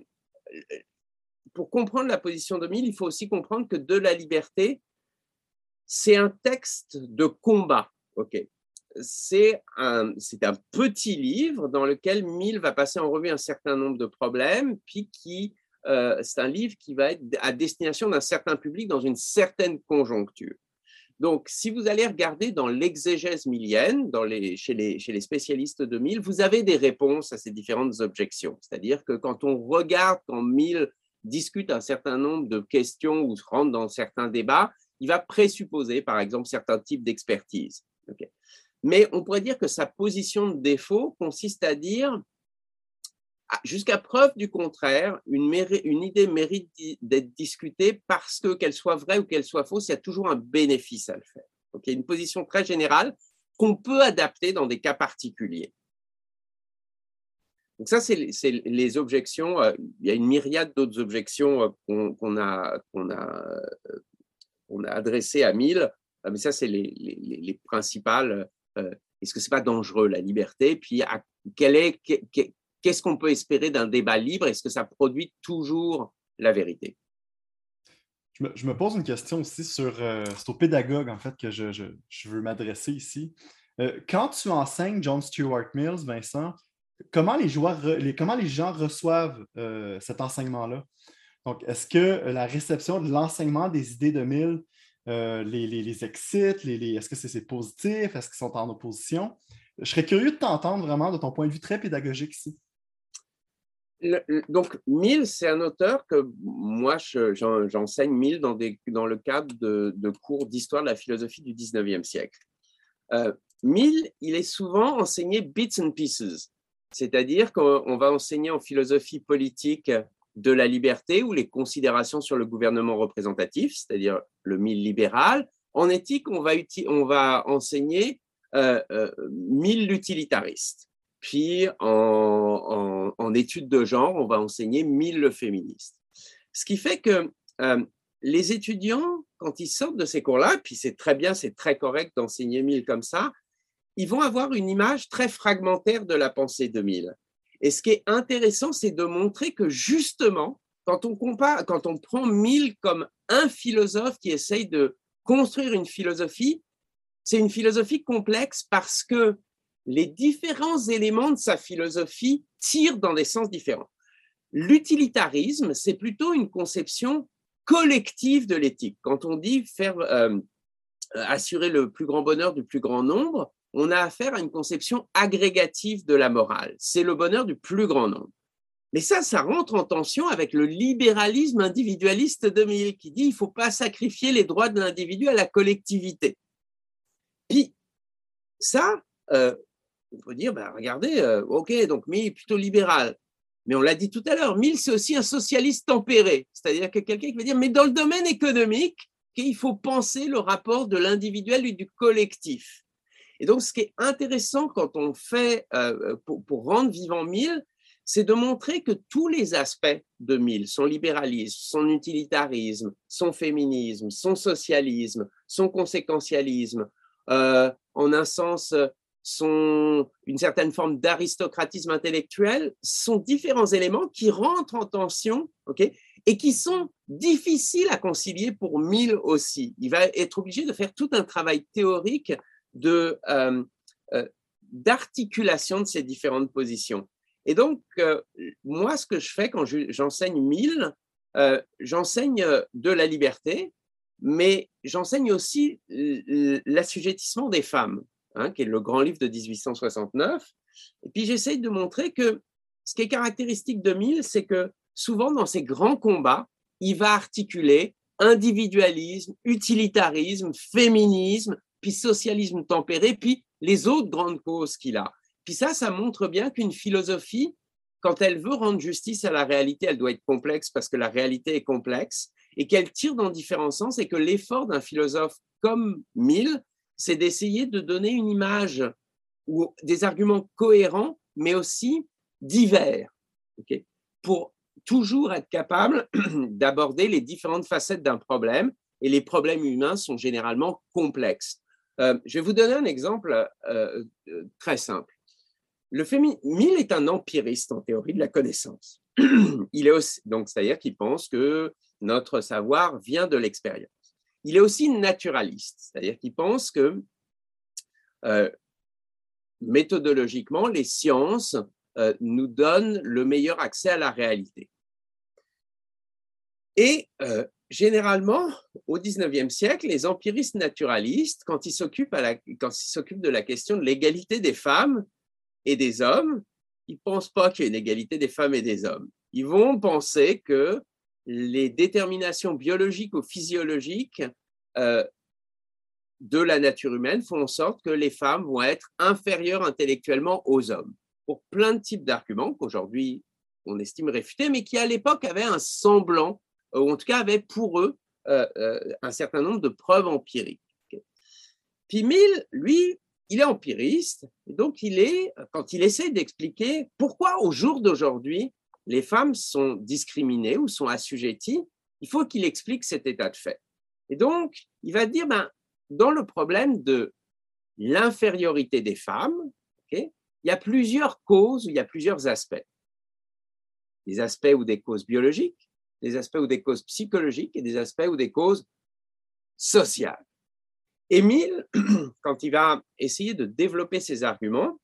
Pour comprendre la position de Mill, il faut aussi comprendre que De la liberté, c'est un texte de combat. Okay. C'est un, c'est un petit livre dans lequel Mill va passer en revue un certain nombre de problèmes, puis qui. Euh, c'est un livre qui va être à destination d'un certain public dans une certaine conjoncture. Donc, si vous allez regarder dans l'exégèse millienne, dans les, chez, les, chez les spécialistes de Mill, vous avez des réponses à ces différentes objections. C'est-à-dire que quand on regarde, quand Mill discute un certain nombre de questions ou rentre dans certains débats, il va présupposer, par exemple, certains types d'expertise. Okay. Mais on pourrait dire que sa position de défaut consiste à dire jusqu'à preuve du contraire, une, méri- une idée mérite d'être discutée parce que, qu'elle soit vraie ou qu'elle soit fausse, il y a toujours un bénéfice à le faire. Donc, il y a une position très générale qu'on peut adapter dans des cas particuliers. Donc ça, c'est, c'est les objections. Euh, il y a une myriade d'autres objections euh, qu'on, qu'on, a, qu'on, a, euh, qu'on a adressées à Mill, euh, mais ça, c'est les, les, les principales. Euh, est-ce que ce n'est pas dangereux, la liberté? Puis, à, quelle est... Quelle, Qu'est-ce qu'on peut espérer d'un débat libre? Est-ce que ça produit toujours la vérité? Je me, je me pose une question aussi sur... Euh, c'est au pédagogue, en fait, que je, je, je veux m'adresser ici. Euh, quand tu enseignes John Stuart Mill, Vincent, comment les, joueurs, les, comment les gens reçoivent euh, cet enseignement-là? Donc, est-ce que la réception de l'enseignement des idées de Mill euh, les, les, les excite? Les, les, est-ce que c'est, c'est positif? Est-ce qu'ils sont en opposition? Je serais curieux de t'entendre vraiment de ton point de vue très pédagogique ici. Le, le, donc, Mill, c'est un auteur que moi, je, j'en, j'enseigne Mill dans, des, dans le cadre de, de cours d'histoire de la philosophie du dix-neuvième siècle. Euh, Mill, il est souvent enseigné bits and pieces, c'est-à-dire qu'on va enseigner en philosophie politique de la liberté ou les considérations sur le gouvernement représentatif, c'est-à-dire le Mill libéral. En éthique, on va, uti- on va enseigner euh, euh, Mill l'utilitariste. Puis, en, en, en études de genre, on va enseigner Mill le féministe. Ce qui fait que euh, les étudiants, quand ils sortent de ces cours-là, puis c'est très bien, c'est très correct d'enseigner Mill comme ça, ils vont avoir une image très fragmentaire de la pensée de Mill. Et ce qui est intéressant, c'est de montrer que justement, quand on compare, quand on prend Mill comme un philosophe qui essaye de construire une philosophie, c'est une philosophie complexe parce que les différents éléments de sa philosophie tirent dans des sens différents. L'utilitarisme, c'est plutôt une conception collectif de l'éthique. Quand on dit faire, euh, assurer le plus grand bonheur du plus grand nombre, on a affaire à une conception agrégative de la morale. C'est le bonheur du plus grand nombre. Mais ça, ça rentre en tension avec le libéralisme individualiste de Mill, qui dit qu'il ne faut pas sacrifier les droits de l'individu à la collectivité. Puis, ça, euh, on peut dire, ben, regardez, euh, ok, donc Mill est plutôt libéral. Mais on l'a dit tout à l'heure, Mill, c'est aussi un socialiste tempéré. C'est-à-dire que quelqu'un qui va dire, mais dans le domaine économique, il faut penser le rapport de l'individuel et du collectif. Et donc, ce qui est intéressant quand on fait, euh, pour, pour rendre vivant Mill, c'est de montrer que tous les aspects de Mill, son libéralisme, son utilitarisme, son féminisme, son socialisme, son conséquentialisme, euh, en un sens, son, une certaine forme d'aristocratisme intellectuel, sont différents éléments qui rentrent en tension, okay, et qui sont difficiles à concilier pour Mill aussi. Il va être obligé de faire tout un travail théorique de, euh, euh, d'articulation de ces différentes positions. Et donc, euh, moi, ce que je fais quand je, j'enseigne Mill, euh, j'enseigne de la liberté, mais j'enseigne aussi l'assujettissement des femmes, hein, qui est le grand livre de dix-huit cent soixante-neuf. Et puis, j'essaye de montrer que ce qui est caractéristique de Mill, c'est que souvent, dans ces grands combats, il va articuler individualisme, utilitarisme, féminisme, puis socialisme tempéré, puis les autres grandes causes qu'il a. Puis ça, ça montre bien qu'une philosophie, quand elle veut rendre justice à la réalité, elle doit être complexe parce que la réalité est complexe et qu'elle tire dans différents sens et que l'effort d'un philosophe comme Mill, c'est d'essayer de donner une image ou des arguments cohérents, mais aussi divers, okay, pour toujours être capable d'aborder les différentes facettes d'un problème. Et les problèmes humains sont généralement complexes. Euh, je vais vous donner un exemple euh, très simple. Le fémi- Mill est un empiriste en théorie de la connaissance. Il est aussi, donc, c'est-à-dire qu'il pense que notre savoir vient de l'expérience. Il est aussi naturaliste, c'est-à-dire qu'il pense que euh, méthodologiquement, les sciences euh, nous donnent le meilleur accès à la réalité. Et euh, généralement, au dix-neuvième siècle, les empiristes naturalistes, quand ils s'occupent, à la, quand ils s'occupent de la question de l'égalité des femmes et des hommes, ils ne pensent pas qu'il y ait une égalité des femmes et des hommes. Ils vont penser que les déterminations biologiques ou physiologiques euh, de la nature humaine font en sorte que les femmes vont être inférieures intellectuellement aux hommes, pour plein de types d'arguments qu'aujourd'hui on estime réfutés, mais qui à l'époque avaient un semblant, ou en tout cas avaient pour eux euh, euh, un certain nombre de preuves empiriques. Okay. Puis Mill, lui, il est empiriste, et donc il est, quand il essaie d'expliquer pourquoi au jour d'aujourd'hui les femmes sont discriminées ou sont assujetties, il faut qu'il explique cet état de fait. Et donc, il va dire, ben, dans le problème de l'infériorité des femmes, okay, il y a plusieurs causes, il y a plusieurs aspects. Des aspects ou des causes biologiques, des aspects ou des causes psychologiques et des aspects ou des causes sociales. Et Mill, quand il va essayer de développer ses arguments,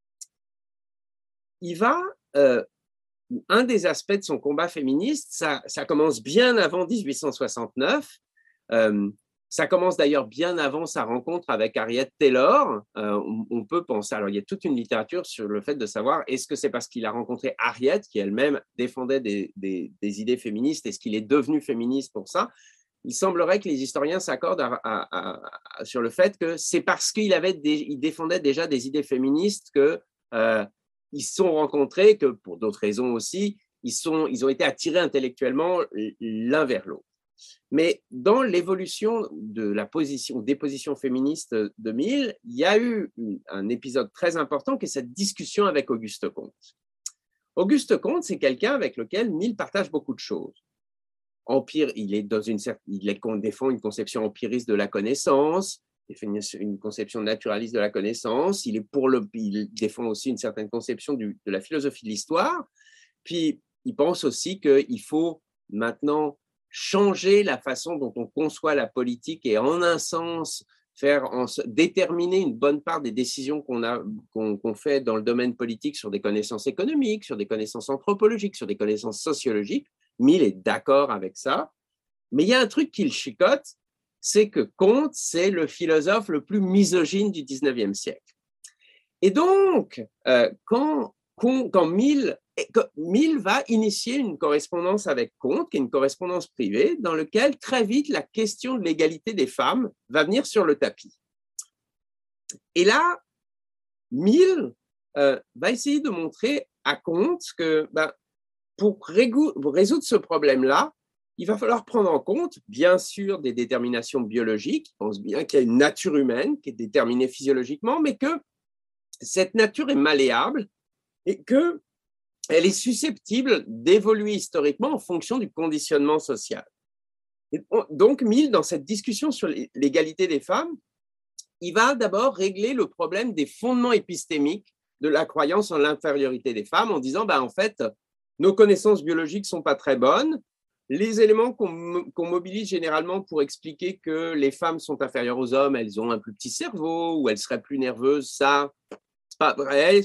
il va, euh, un des aspects de son combat féministe, ça, ça commence bien avant dix-huit cent soixante-neuf, euh, ça commence d'ailleurs bien avant sa rencontre avec Harriet Taylor. Euh, on, on peut penser, alors il y a toute une littérature sur le fait de savoir est-ce que c'est parce qu'il a rencontré Harriet, qui elle-même défendait des, des, des idées féministes, est-ce qu'il est devenu féministe pour ça? Il semblerait que les historiens s'accordent à, à, à, à, sur le fait que c'est parce qu'il avait des, il défendait déjà des idées féministes que euh, ils se sont rencontrés, que pour d'autres raisons aussi, ils, sont, ils ont été attirés intellectuellement l'un vers l'autre. Mais dans l'évolution de la position, des positions féministes de Mill, il y a eu un épisode très important qui est cette discussion avec Auguste Comte. Auguste Comte, c'est quelqu'un avec lequel Mill partage beaucoup de choses. Empire, il, est dans une, il défend une conception empiriste de la connaissance, il fait une, une conception naturaliste de la connaissance, il, est pour le, il défend aussi une certaine conception du, de la philosophie de l'histoire, puis il pense aussi qu'il faut maintenant changer la façon dont on conçoit la politique et en un sens faire en, déterminer une bonne part des décisions qu'on a qu'on, qu'on fait dans le domaine politique sur des connaissances économiques, sur des connaissances anthropologiques, sur des connaissances sociologiques. Mill est d'accord avec ça. Mais il y a un truc qui le chicote, c'est que Comte, c'est le philosophe le plus misogyne du dix-neuvième siècle. Et donc, euh, quand, quand Mill, quand Mill va initier une correspondance avec Comte, qui est une correspondance privée, dans laquelle très vite la question de l'égalité des femmes va venir sur le tapis. Et là, Mill euh, va essayer de montrer à Comte que ben, pour, régou- pour résoudre ce problème-là, il va falloir prendre en compte, bien sûr, des déterminations biologiques. Il pense bien qu'il y a une nature humaine qui est déterminée physiologiquement, mais que cette nature est malléable et qu'elle est susceptible d'évoluer historiquement en fonction du conditionnement social. Et donc, Mill, dans cette discussion sur l'égalité des femmes, il va d'abord régler le problème des fondements épistémiques de la croyance en l'infériorité des femmes en disant, ben, en fait, nos connaissances biologiques ne sont pas très bonnes. Les éléments qu'on, qu'on mobilise généralement pour expliquer que les femmes sont inférieures aux hommes, elles ont un plus petit cerveau ou elles seraient plus nerveuses, ça, c'est pas vrai,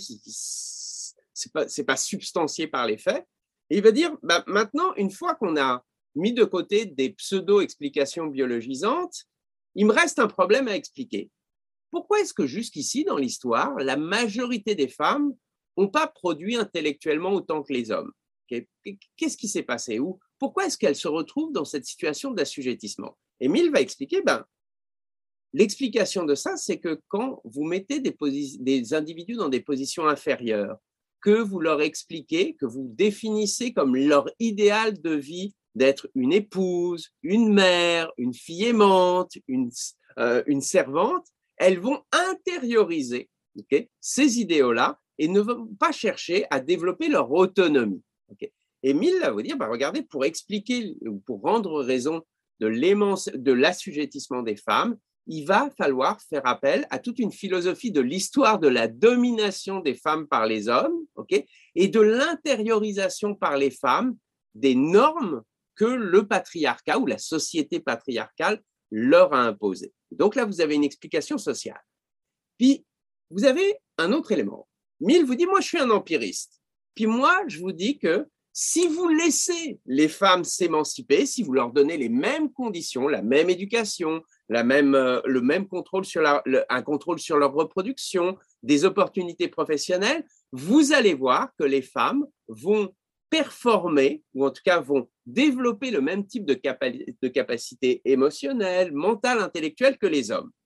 c'est pas, c'est pas substantié par les faits. Et il va dire, bah, maintenant, une fois qu'on a mis de côté des pseudo-explications biologisantes, il me reste un problème à expliquer. Pourquoi est-ce que jusqu'ici, dans l'histoire, la majorité des femmes n'ont pas produit intellectuellement autant que les hommes? Qu'est-ce qui s'est passé? Ou pourquoi est-ce qu'elles se retrouvent dans cette situation d'assujettissement? Et Mill va expliquer, ben, l'explication de ça, c'est que quand vous mettez des, posi- des individus dans des positions inférieures, que vous leur expliquez, que vous définissez comme leur idéal de vie d'être une épouse, une mère, une fille aimante, une, euh, une servante, elles vont intérioriser okay, ces idéaux-là et ne vont pas chercher à développer leur autonomie. Okay. Et Mill va vous dire, bah, regardez, pour expliquer ou pour rendre raison de, de l'assujettissement des femmes, il va falloir faire appel à toute une philosophie de l'histoire de la domination des femmes par les hommes, okay, et de l'intériorisation par les femmes des normes que le patriarcat ou la société patriarcale leur a imposées. Donc là, vous avez une explication sociale. Puis, vous avez un autre élément. Mill vous dit, moi, je suis un empiriste. Puis moi, je vous dis que si vous laissez les femmes s'émanciper, si vous leur donnez les mêmes conditions, la même éducation, la même, euh, le même contrôle sur la, le, un contrôle sur leur reproduction, des opportunités professionnelles, vous allez voir que les femmes vont performer, ou en tout cas vont développer le même type de, capa- de capacité émotionnelle, mentale, intellectuelle que les hommes.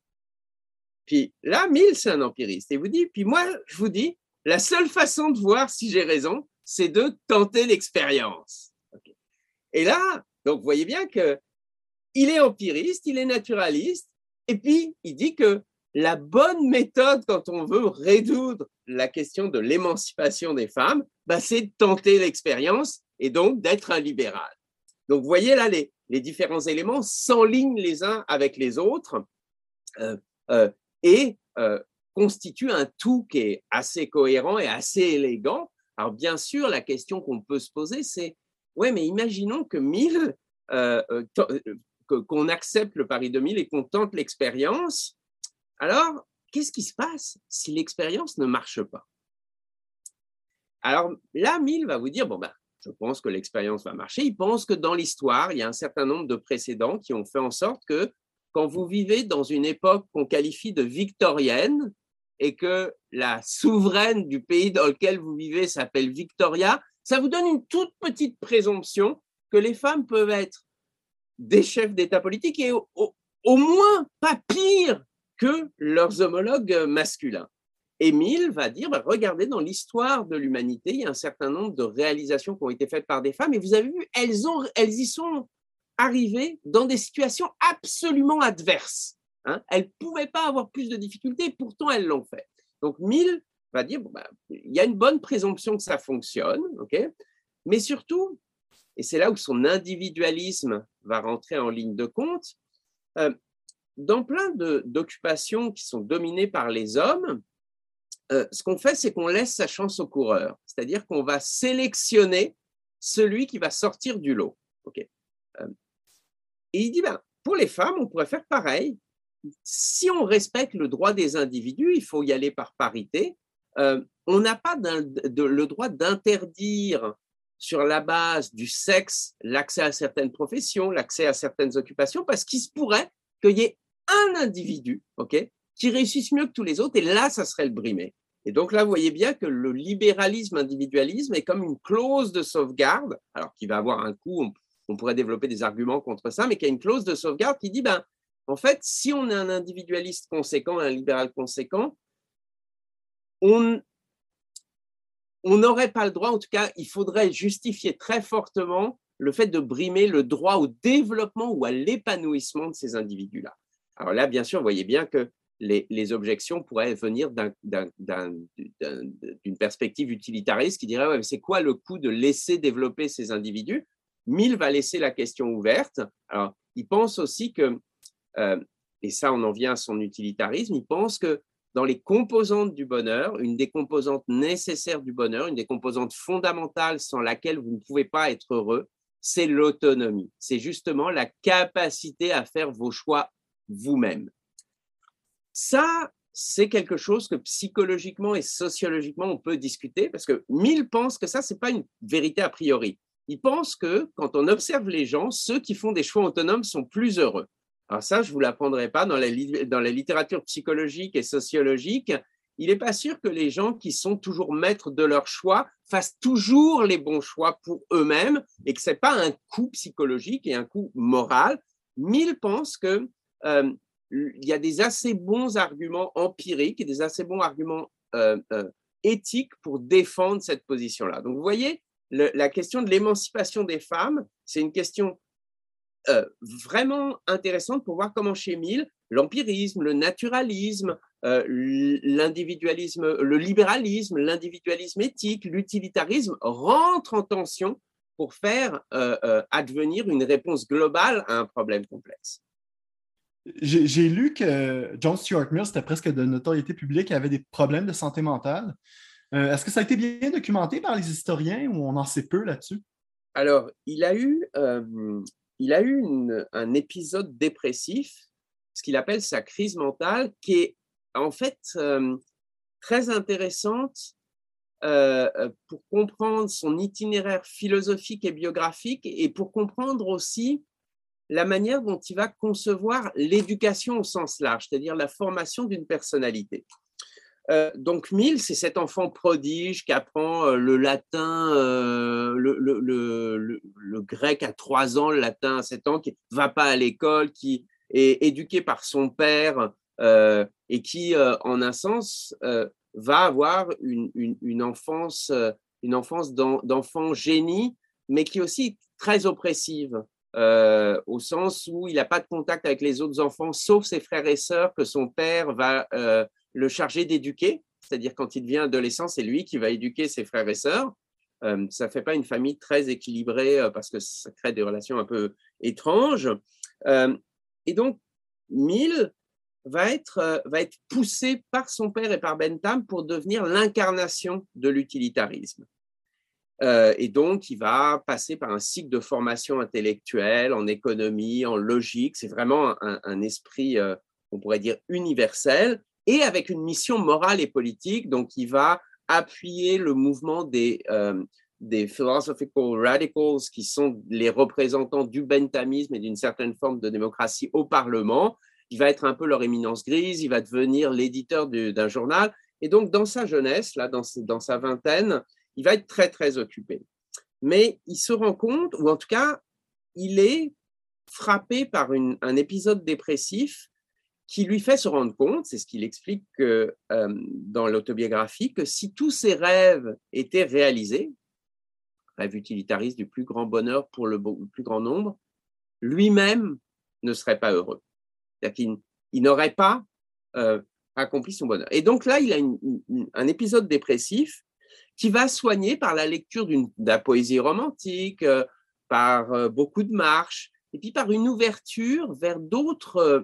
Puis là, Mill, c'est un empiriste. Et vous dit, puis moi, je vous dis, la seule façon de voir si j'ai raison, c'est de tenter l'expérience. Okay. Et là, donc, vous voyez bien qu'il est empiriste, il est naturaliste, et puis il dit que la bonne méthode quand on veut résoudre la question de l'émancipation des femmes, bah, c'est de tenter l'expérience et donc d'être un libéral. Donc, vous voyez là, les, les différents éléments s'enlignent les uns avec les autres euh, euh, et euh, constituent un tout qui est assez cohérent et assez élégant. Alors, bien sûr, la question qu'on peut se poser, c'est, ouais, mais imaginons que Mill, euh, euh, que, qu'on accepte le pari de Mill et qu'on tente l'expérience. Alors, qu'est-ce qui se passe si l'expérience ne marche pas? Alors là, Mill va vous dire, bon, ben, je pense que l'expérience va marcher. Il pense que dans l'histoire, il y a un certain nombre de précédents qui ont fait en sorte que quand vous vivez dans une époque qu'on qualifie de victorienne et que la souveraine du pays dans lequel vous vivez s'appelle Victoria, ça vous donne une toute petite présomption que les femmes peuvent être des chefs d'État politiques et au, au, au moins pas pire que leurs homologues masculins. Et Mill va dire, bah, regardez, dans l'histoire de l'humanité, il y a un certain nombre de réalisations qui ont été faites par des femmes, et vous avez vu, elles, ont, elles y sont arrivées dans des situations absolument adverses. Hein. Elles ne pouvaient pas avoir plus de difficultés, et pourtant elles l'ont fait. Donc Mill va dire, bon, bah, il y a une bonne présomption que ça fonctionne, okay, mais surtout, et c'est là où son individualisme va rentrer en ligne de compte, euh, dans plein de, d'occupations qui sont dominées par les hommes, euh, ce qu'on fait, c'est qu'on laisse sa chance au coureur. C'est-à-dire qu'on va sélectionner celui qui va sortir du lot. Okay. Euh, et il dit, ben, pour les femmes, on pourrait faire pareil. Si on respecte le droit des individus, il faut y aller par parité. Euh, on n'a pas de, le droit d'interdire sur la base du sexe, l'accès à certaines professions, l'accès à certaines occupations, parce qu'il se pourrait qu'il y ait un individu, okay, qui réussisse mieux que tous les autres, et là, ça serait le brimé. Et donc là, vous voyez bien que le libéralisme-individualisme est comme une clause de sauvegarde, alors qui va avoir un coût, on, on pourrait développer des arguments contre ça, mais qui a une clause de sauvegarde qui dit, ben, en fait, si on est un individualiste conséquent, un libéral conséquent, on on n'aurait pas le droit, en tout cas, il faudrait justifier très fortement le fait de brimer le droit au développement ou à l'épanouissement de ces individus-là. Alors là, bien sûr, vous voyez bien que les, les objections pourraient venir d'un, d'un, d'un, d'un, d'une perspective utilitariste qui dirait ouais, mais c'est quoi le coût de laisser développer ces individus? Mill va laisser la question ouverte. Alors, il pense aussi que, euh, et ça on en vient à son utilitarisme, il pense que dans les composantes du bonheur, une des composantes nécessaires du bonheur, une des composantes fondamentales sans laquelle vous ne pouvez pas être heureux, c'est l'autonomie. C'est justement la capacité à faire vos choix vous-même. Ça, c'est quelque chose que psychologiquement et sociologiquement, on peut discuter, parce que Mill pense que ça, ce n'est pas une vérité a priori. Il pense que quand on observe les gens, ceux qui font des choix autonomes sont plus heureux. Alors ça, je ne vous l'apprendrai pas dans la, dans la littérature psychologique et sociologique. Il n'est pas sûr que les gens qui sont toujours maîtres de leur choix fassent toujours les bons choix pour eux-mêmes et que ce n'est pas un coût psychologique et un coût moral. Mill pense qu'il euh, y a des assez bons arguments empiriques et des assez bons arguments euh, euh, éthiques pour défendre cette position-là. Donc, vous voyez, le, la question de l'émancipation des femmes, c'est une question Euh, vraiment intéressante pour voir comment chez Mill, l'empirisme, le naturalisme, euh, l'individualisme, le libéralisme, l'individualisme éthique, l'utilitarisme rentrent en tension pour faire euh, euh, advenir une réponse globale à un problème complexe. J'ai, j'ai lu que John Stuart Mill, c'était presque de notoriété publique, avait des problèmes de santé mentale. Euh, est-ce que ça a été bien documenté par les historiens ou on en sait peu là-dessus? Alors, il a eu... Euh, Il a eu une, un épisode dépressif, ce qu'il appelle sa crise mentale, qui est en fait euh, très intéressante euh, pour comprendre son itinéraire philosophique et biographique et pour comprendre aussi la manière dont il va concevoir l'éducation au sens large, c'est-à-dire la formation d'une personnalité. Euh, donc Mill, c'est cet enfant prodige qui apprend euh, le latin, euh, le, le, le, le, le grec à trois ans, le latin à sept ans, qui ne va pas à l'école, qui est éduqué par son père euh, et qui, euh, en un sens, euh, va avoir une, une, une enfance, euh, une enfance d'enfant génie, mais qui est aussi très oppressive, euh, au sens où il n'a pas de contact avec les autres enfants, sauf ses frères et sœurs que son père va... Euh, le chargé d'éduquer, c'est-à-dire quand il devient adolescent, c'est lui qui va éduquer ses frères et sœurs. Euh, ça ne fait pas une famille très équilibrée euh, parce que ça crée des relations un peu étranges. Euh, et donc, Mill va être, euh, va être poussé par son père et par Bentham pour devenir l'incarnation de l'utilitarisme. Euh, et donc, il va passer par un cycle de formation intellectuelle, en économie, en logique. C'est vraiment un, un esprit, euh, on pourrait dire, universel, et avec une mission morale et politique. Donc, il va appuyer le mouvement des, euh, des philosophical radicals, qui sont les représentants du benthamisme et d'une certaine forme de démocratie au Parlement. Il va être un peu leur éminence grise, il va devenir l'éditeur d'un journal. Et donc, dans sa jeunesse, là, dans, dans sa vingtaine, il va être très, très occupé. Mais il se rend compte, ou en tout cas, il est frappé par une, un épisode dépressif qui lui fait se rendre compte, c'est ce qu'il explique que, euh, dans l'autobiographie, que si tous ses rêves étaient réalisés, rêve utilitariste du plus grand bonheur pour le, le plus grand nombre, lui-même ne serait pas heureux. C'est-à-dire qu'il il n'aurait pas euh, accompli son bonheur. Et donc là, il a une, une, un épisode dépressif qui va soigner par la lecture d'une, de la poésie romantique, euh, par euh, beaucoup de marches, et puis par une ouverture vers d'autres euh,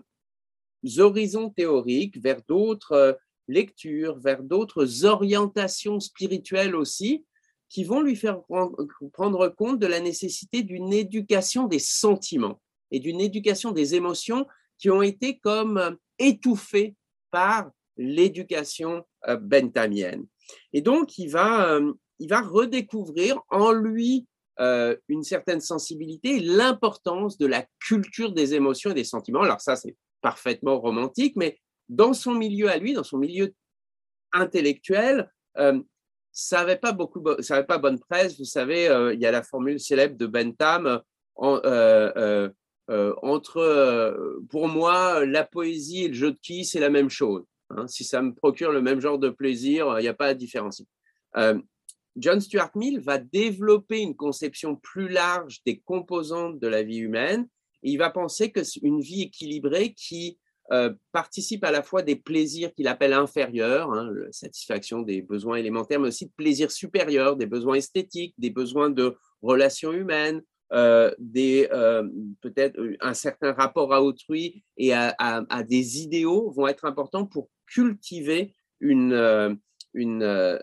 horizons théoriques, vers d'autres euh, lectures, vers d'autres orientations spirituelles aussi, qui vont lui faire prendre compte de la nécessité d'une éducation des sentiments et d'une éducation des émotions qui ont été comme euh, étouffées par l'éducation euh, benthamienne. Et donc, il va, euh, il va redécouvrir en lui euh, une certaine sensibilité et l'importance de la culture des émotions et des sentiments. Alors ça, c'est parfaitement romantique, mais dans son milieu à lui, dans son milieu intellectuel, euh, ça n'avait pas beaucoup, ça n'avait pas bonne presse. Vous savez, euh, il y a la formule célèbre de Bentham, en, euh, euh, euh, entre, euh, pour moi, la poésie et le jeu de quilles, c'est la même chose. Hein. Si ça me procure le même genre de plaisir, il n'y a pas à différencier. Euh, John Stuart Mill va développer une conception plus large des composantes de la vie humaine. Et il va penser que c'est une vie équilibrée qui euh, participe à la fois des plaisirs qu'il appelle inférieurs, hein, la satisfaction des besoins élémentaires, mais aussi de plaisirs supérieurs, des besoins esthétiques, des besoins de relations humaines, euh, des, euh, peut-être un certain rapport à autrui et à, à, à des idéaux vont être importants pour cultiver une, euh, une, euh,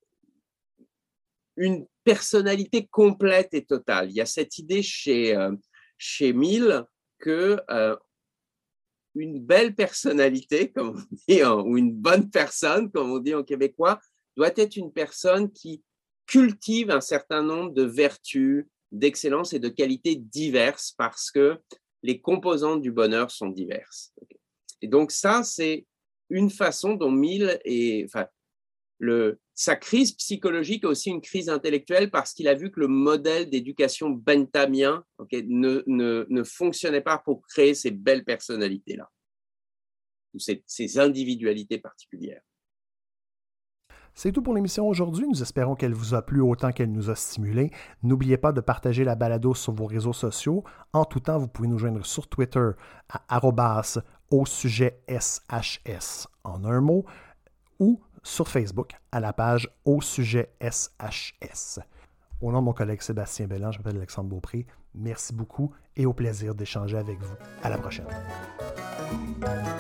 une personnalité complète et totale. Il y a cette idée chez, euh, chez Mill que euh, une belle personnalité, comme on dit, ou une bonne personne, comme on dit en québécois, doit être une personne qui cultive un certain nombre de vertus, d'excellence et de qualités diverses parce que les composantes du bonheur sont diverses. Et donc ça, c'est une façon dont Mill est, enfin, le, sa crise psychologique est aussi une crise intellectuelle parce qu'il a vu que le modèle d'éducation benthamien okay, ne, ne, ne fonctionnait pas pour créer ces belles personnalités-là, ou ces, ces individualités particulières. C'est tout pour l'émission aujourd'hui. Nous espérons qu'elle vous a plu autant qu'elle nous a stimulés. N'oubliez pas de partager la balado sur vos réseaux sociaux. En tout temps, vous pouvez nous joindre sur Twitter à arobase au sujet S H S en un mot ou sur Facebook à la page au sujet S H S. Au nom de mon collègue Sébastien Belland, je m'appelle Alexandre Beaupré. Merci beaucoup et au plaisir d'échanger avec vous. À la prochaine.